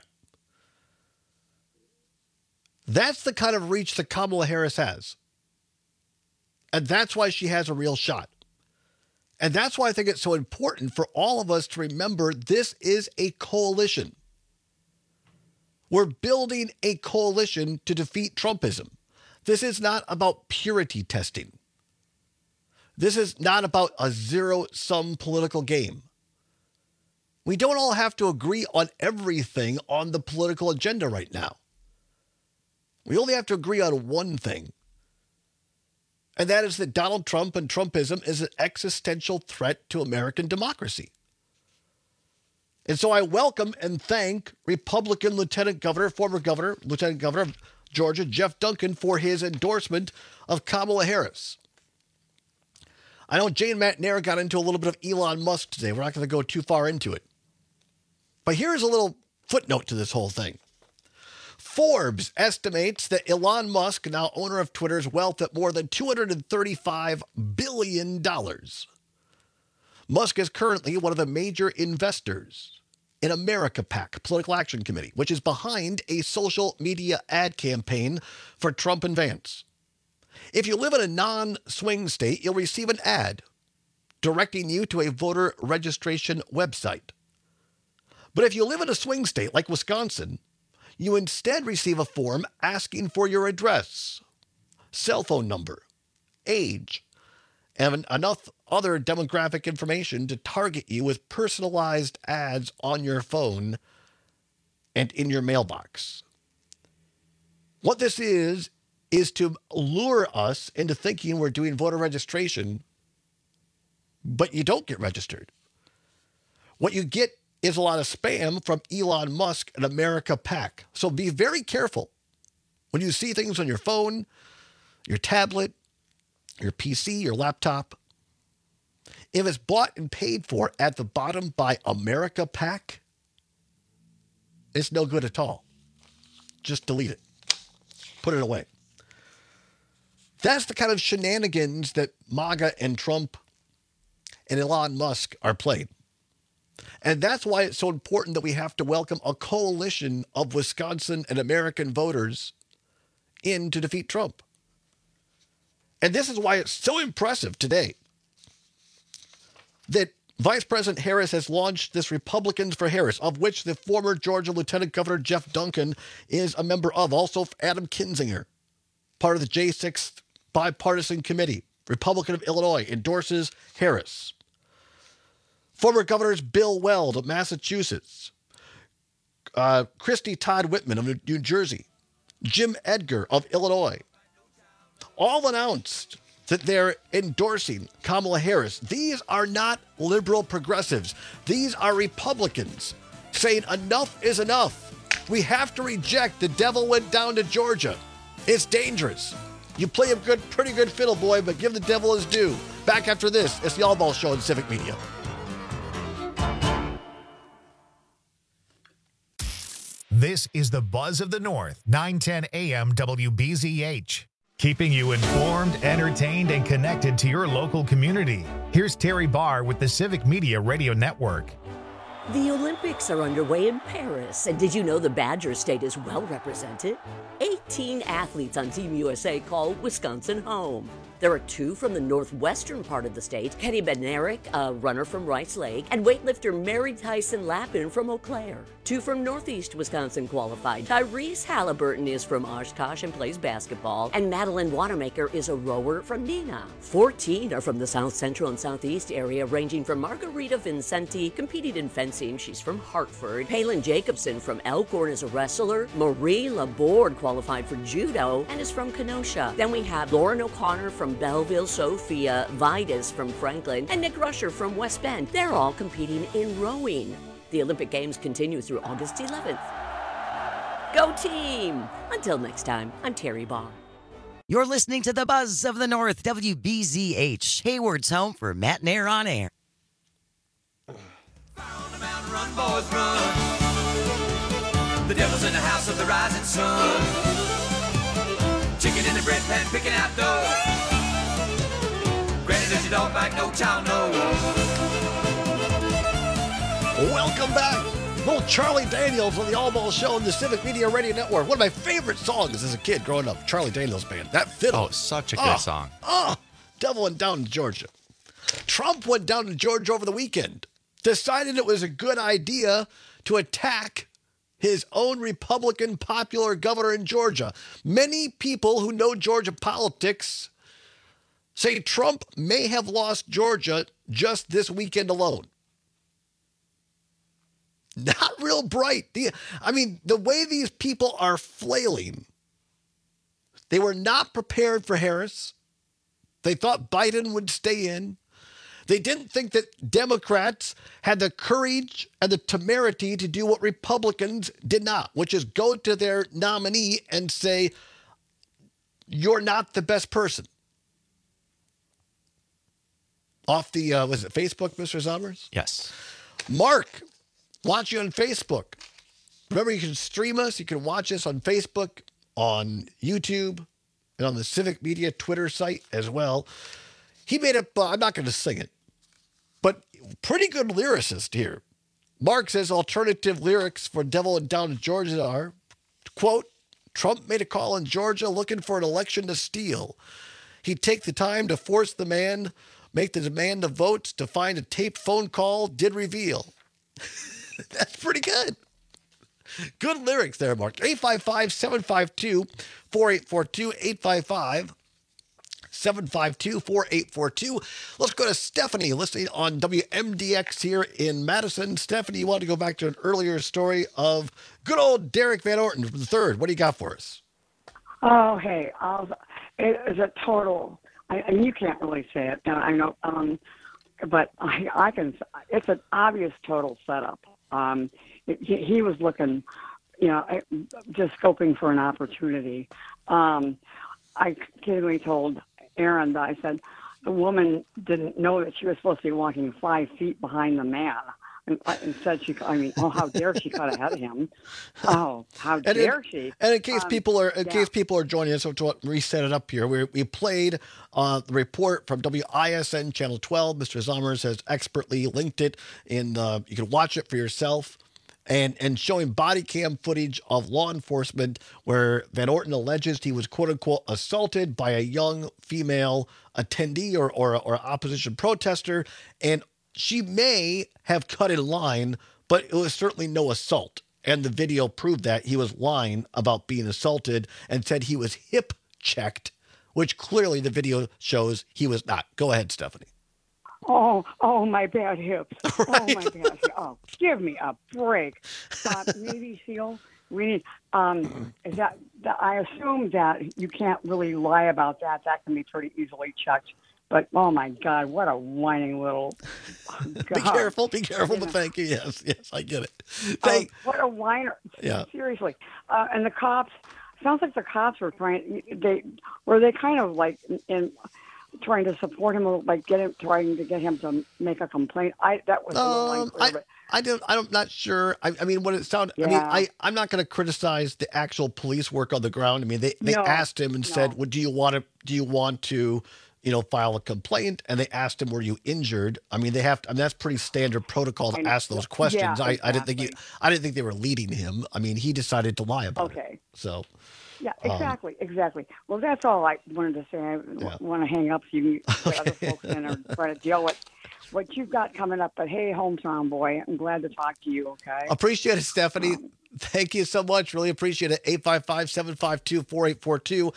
Speaker 17: That's the kind of reach that Kamala Harris has. And that's why she has a real shot. And that's why I think it's so important for all of us to remember this is a coalition. We're building a coalition to defeat Trumpism. This is not about purity testing. This is not about a zero-sum political game. We don't all have to agree on everything on the political agenda right now. We only have to agree on one thing. And that is that Donald Trump and Trumpism is an existential threat to American democracy. And so I welcome and thank Republican Lieutenant Governor, former governor, Lieutenant Governor of Georgia, Jeff Duncan, for his endorsement of Kamala Harris. I know Jane McNair got into a little bit of Elon Musk today. We're not going to go too far into it. But here's a little footnote to this whole thing. Forbes estimates that Elon Musk, now owner of Twitter's wealth at more than $235 billion. Musk is currently one of the major investors in America PAC, Political Action Committee, which is behind a social media ad campaign for Trump and Vance. If you live in a non-swing state, you'll receive an ad directing you to a voter registration website. But if you live in a swing state like Wisconsin, you instead receive a form asking for your address, cell phone number, age, and enough other demographic information to target you with personalized ads on your phone and in your mailbox. What this is to lure us into thinking we're doing voter registration, but you don't get registered. What you get is a lot of spam from Elon Musk and America PAC. So be very careful when you see things on your phone, your tablet, your PC, your laptop. If it's bought and paid for at the bottom by America PAC, it's no good at all. Just delete it. Put it away. That's the kind of shenanigans that MAGA and Trump and Elon Musk are playing. And that's why it's so important that we have to welcome a coalition of Wisconsin and American voters in to defeat Trump. And this is why it's so impressive today that Vice President Harris has launched this Republicans for Harris, of which the former Georgia Lieutenant Governor Jeff Duncan is a member of. Also, Adam Kinzinger, part of the J6 bipartisan committee, Republican of Illinois, endorses Harris. Former Governors Bill Weld of Massachusetts, Christy Todd Whitman of New Jersey, Jim Edgar of Illinois, all announced that they're endorsing Kamala Harris. These are not liberal progressives. These are Republicans saying enough is enough. We have to reject the devil went down to Georgia. It's dangerous. You play a pretty good fiddle, boy, but give the devil his due. Back after this, it's the All Ball Show on Civic Media.
Speaker 1: This is the Buzz of the North, 910 AM WBZH. keeping you informed, entertained, and connected to your local community. Here's Terry Barr with the Civic Media Radio Network.
Speaker 3: The Olympics are underway in Paris, and did you know the Badger State is well represented? 18 athletes on Team USA call Wisconsin home. There are 2 from the northwestern part of the state, Kenny Bednarik, a runner from Rice Lake, and weightlifter Mary Tyson Lappin from Eau Claire. 2 from northeast Wisconsin qualified. Tyrese Halliburton is from Oshkosh and plays basketball, and Madeline Wanamaker is a rower from Neenah. 14 are from the south central and southeast area, ranging from Margarita Vincenti, competing in fencing, she's from Hartford. Palin Jacobson from Elkhorn is a wrestler. Marie Laborde qualified for judo and is from Kenosha. Then we have Lauren O'Connor from Belleville, Sophia Vidas from Franklin, and Nick Rusher from West Bend. They're all competing in rowing. The Olympic Games continue through August 11th. Go team! Until next time, I'm Terry Barr.
Speaker 28: You're listening to the Buzz of the North, WBZH, Hayward's home for Matt and Air on Air.
Speaker 22: Run, boys, run. The devil's in the house of the rising sun. Chicken in the bread pan, picking out dough. Granny does your dog back, no child knows.
Speaker 17: Welcome back. Little Charlie Daniels on the All Ball Show on the Civic Media Radio Network. One of my favorite songs as a kid growing up, Charlie Daniels Band. That fiddle.
Speaker 18: Oh, such a good song.
Speaker 17: Devil went down to Georgia. Trump went down to Georgia over the weekend. Decided it was a good idea to attack his own Republican popular governor in Georgia. Many people who know Georgia politics say Trump may have lost Georgia just this weekend alone. Not real bright. The way these people are flailing, they were not prepared for Harris. They thought Biden would stay in. They didn't think that Democrats had the courage and the temerity to do what Republicans did not, which is go to their nominee and say, you're not the best person. Off the, was it Facebook, Mr. Summers?
Speaker 18: Yes.
Speaker 17: Mark, watching on Facebook. Remember, you can stream us. You can watch us on Facebook, on YouTube, and on the Civic Media Twitter site as well. He made up, I'm not going to sing it, but pretty good lyricist here. Mark says alternative lyrics for Devil and Down in Georgia are, quote, Trump made a call in Georgia looking for an election to steal. He'd take the time to force the man, make the demand of votes to find a taped phone call, did reveal. That's pretty good. Good lyrics there, Mark. 855-752-4842, 855-752-4842. Let's go to Stephanie, listening on WMDX here in Madison. Stephanie, you want to go back to an earlier story of good old Derek Van Orton from the third. What do you got for us?
Speaker 13: Oh, hey, it is a total, and you can't really say it, I know, but I can, it's an obvious total setup. He was looking, just scoping for an opportunity. I kiddingly told Aaron that I said the woman didn't know that she was supposed to be walking 5 feet behind the man. And instead, how dare she cut ahead of him? Oh, how dare she?
Speaker 17: And in case people are joining us, to reset it up here, we played the report from WISN Channel 12. Mr. Zommers has expertly linked it in. You can watch it for yourself, and showing body cam footage of law enforcement where Van Orton alleges he was quote unquote assaulted by a young female attendee or opposition protester, and she may have cut in line, but it was certainly no assault. And the video proved that he was lying about being assaulted and said he was hip checked, which clearly the video shows he was not. Go ahead, Stephanie.
Speaker 13: Oh, my bad hips. Right. Oh, my bad hips. Oh, give me a break. Navy SEAL, we need, that I assume that you can't really lie about that. That can be pretty easily checked. But, oh, my God, what a whining little...
Speaker 17: Be careful, but thank you. Yes, I get it.
Speaker 13: What a whiner.
Speaker 17: Yeah.
Speaker 13: Seriously. And the cops, sounds like the cops were trying, they kind of like, trying to support him, like trying to get him to make a complaint. That was a little unclear.
Speaker 17: I'm not sure. I mean, what it sounded.
Speaker 13: Yeah.
Speaker 17: I mean, I'm not going to criticize the actual police work on the ground. I mean, they asked him and said, "Well, do you want to, file a complaint?" And they asked him, "Were you injured?" I mean, they have to. I mean, that's pretty standard protocol to ask those questions.
Speaker 13: Yeah,
Speaker 17: I didn't think they were leading him. I mean, he decided to lie about it. So.
Speaker 13: Yeah, exactly. Well, that's all I wanted to say. I want to hang up so you can get other folks in or try to deal with what you've got coming up. But hey, hometown boy, I'm glad to talk to you, okay?
Speaker 17: Appreciate it, Stephanie. Thank you so much. Really appreciate it. 855-752-4842.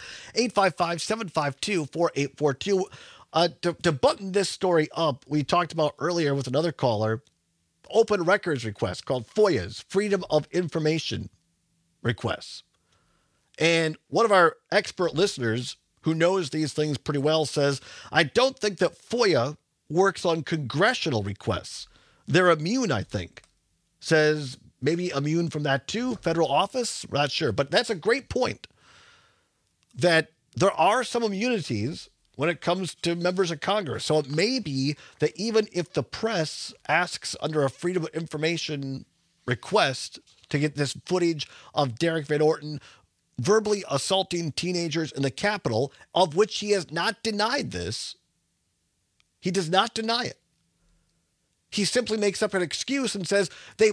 Speaker 17: 855-752-4842. To button this story up, we talked about earlier with another caller, open records requests called FOIAs, Freedom of Information requests. And one of our expert listeners who knows these things pretty well says, I don't think that FOIA works on congressional requests. They're immune, I think. Says maybe immune from that too, federal office? Not sure. But that's a great point, that there are some immunities when it comes to members of Congress. So it may be that even if the press asks under a Freedom of Information request to get this footage of Derek Van Orton verbally assaulting teenagers in the Capitol, of which he has not denied this. He does not deny it. He simply makes up an excuse and says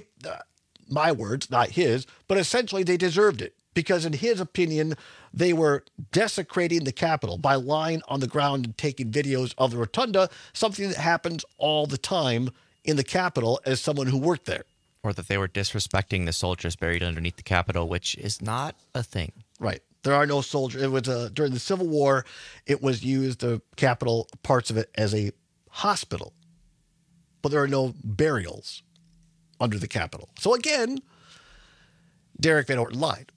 Speaker 17: my words, not his, but essentially they deserved it because in his opinion, they were desecrating the Capitol by lying on the ground and taking videos of the rotunda, something that happens all the time in the Capitol as someone who worked there.
Speaker 18: Or that they were disrespecting the soldiers buried underneath the Capitol, which is not a thing.
Speaker 17: Right. There are no soldiers. It was during the Civil War, it was used, the Capitol, parts of it, as a hospital. But there are no burials under the Capitol. So again, Derek Van Orton lied.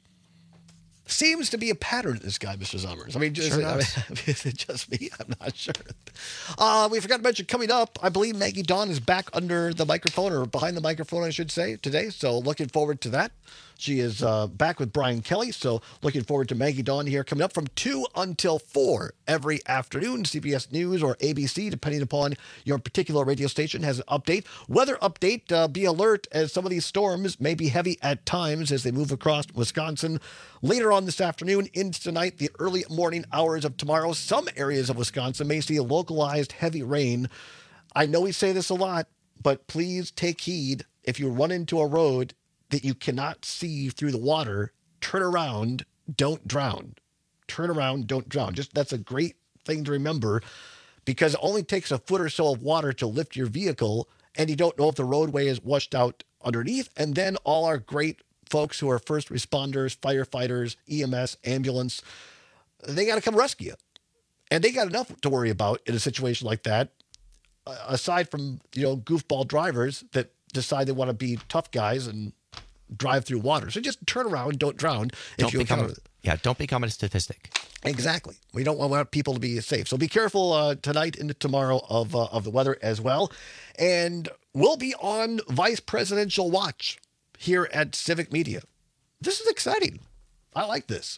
Speaker 17: Seems to be a pattern in this guy, Mr. Zummers. I mean, is it just me? I'm not sure. We forgot to mention coming up, I believe Maggie Dawn is back under the microphone, or behind the microphone, I should say, today. So looking forward to that. She is back with Brian Kelly. So looking forward to Maggie Dawn here coming up from 2 until 4 every afternoon. CBS News or ABC, depending upon your particular radio station, has an update. Weather update, be alert as some of these storms may be heavy at times as they move across Wisconsin. Later on this afternoon into tonight, the early morning hours of tomorrow, some areas of Wisconsin may see localized heavy rain. I know we say this a lot, but please take heed. If you run into a road that you cannot see through the water, turn around, don't drown. Turn around, don't drown. That's a great thing to remember, because it only takes a foot or so of water to lift your vehicle, and you don't know if the roadway is washed out underneath. And then all our great folks who are first responders, firefighters, EMS, ambulance, they got to come rescue you. And they got enough to worry about in a situation like that, aside from, goofball drivers that decide they want to be tough guys and drive through water. So just turn around, don't drown. Don't
Speaker 18: become a statistic.
Speaker 17: Exactly. We don't want people to be safe. So be careful tonight into tomorrow of the weather as well. And we'll be on vice presidential watch here at Civic Media. This is exciting. I like this.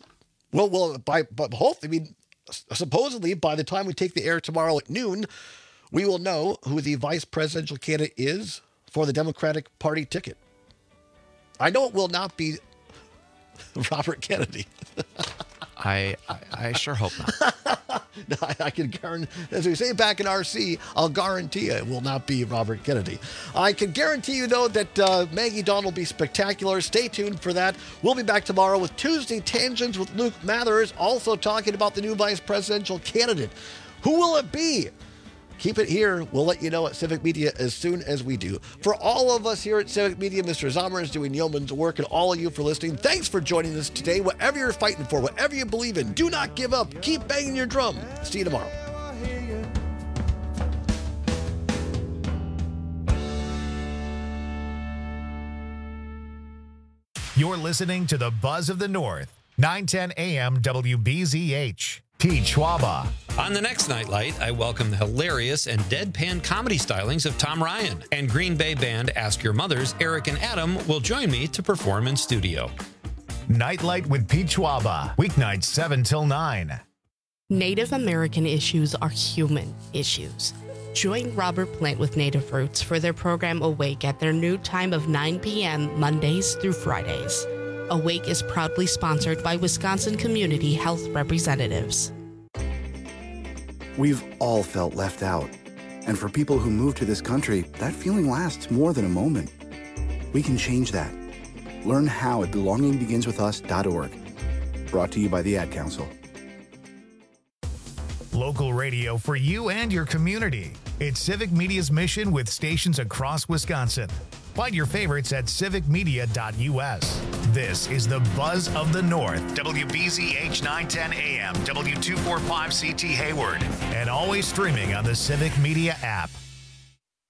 Speaker 17: Supposedly by the time we take the air tomorrow at noon, we will know who the vice presidential candidate is for the Democratic Party ticket. I know it will not be Robert Kennedy.
Speaker 18: I sure hope not.
Speaker 17: No, I can guarantee, as we say back in RC, I'll guarantee it will not be Robert Kennedy. I can guarantee you, though, that Maggie Dawn will be spectacular. Stay tuned for that. We'll be back tomorrow with Tuesday Tangents with Luke Mathers, also talking about the new vice presidential candidate. Who will it be? Keep it here. We'll let you know at Civic Media as soon as we do. For all of us here at Civic Media, Mr. Zomer is doing yeoman's work, and all of you for listening. Thanks for joining us today. Whatever you're fighting for, whatever you believe in, do not give up. Keep banging your drum. See you tomorrow.
Speaker 1: You're listening to the Buzz of the North, 910 AM WBZH. Pete Schwaba.
Speaker 12: On the next Nightlight, I welcome the hilarious and deadpan comedy stylings of Tom Ryan. And Green Bay band Ask Your Mothers, Eric and Adam, will join me to perform in studio.
Speaker 1: Nightlight with Pete Schwaba. Weeknights 7 till 9.
Speaker 14: Native American issues are human issues. Join Robert Plant with Native Roots for their program Awake at their new time of 9 p.m. Mondays through Fridays. Awake is proudly sponsored by Wisconsin Community Health Representatives.
Speaker 16: We've all felt left out. And for people who move to this country, that feeling lasts more than a moment. We can change that. Learn how at belongingbeginswithus.org. Brought to you by the Ad Council.
Speaker 1: Local radio for you and your community. It's Civic Media's mission with stations across Wisconsin. Find your favorites at civicmedia.us. This is the Buzz of the North, WBZH 910 AM, W245CT Hayward, and always streaming on the Civic Media app.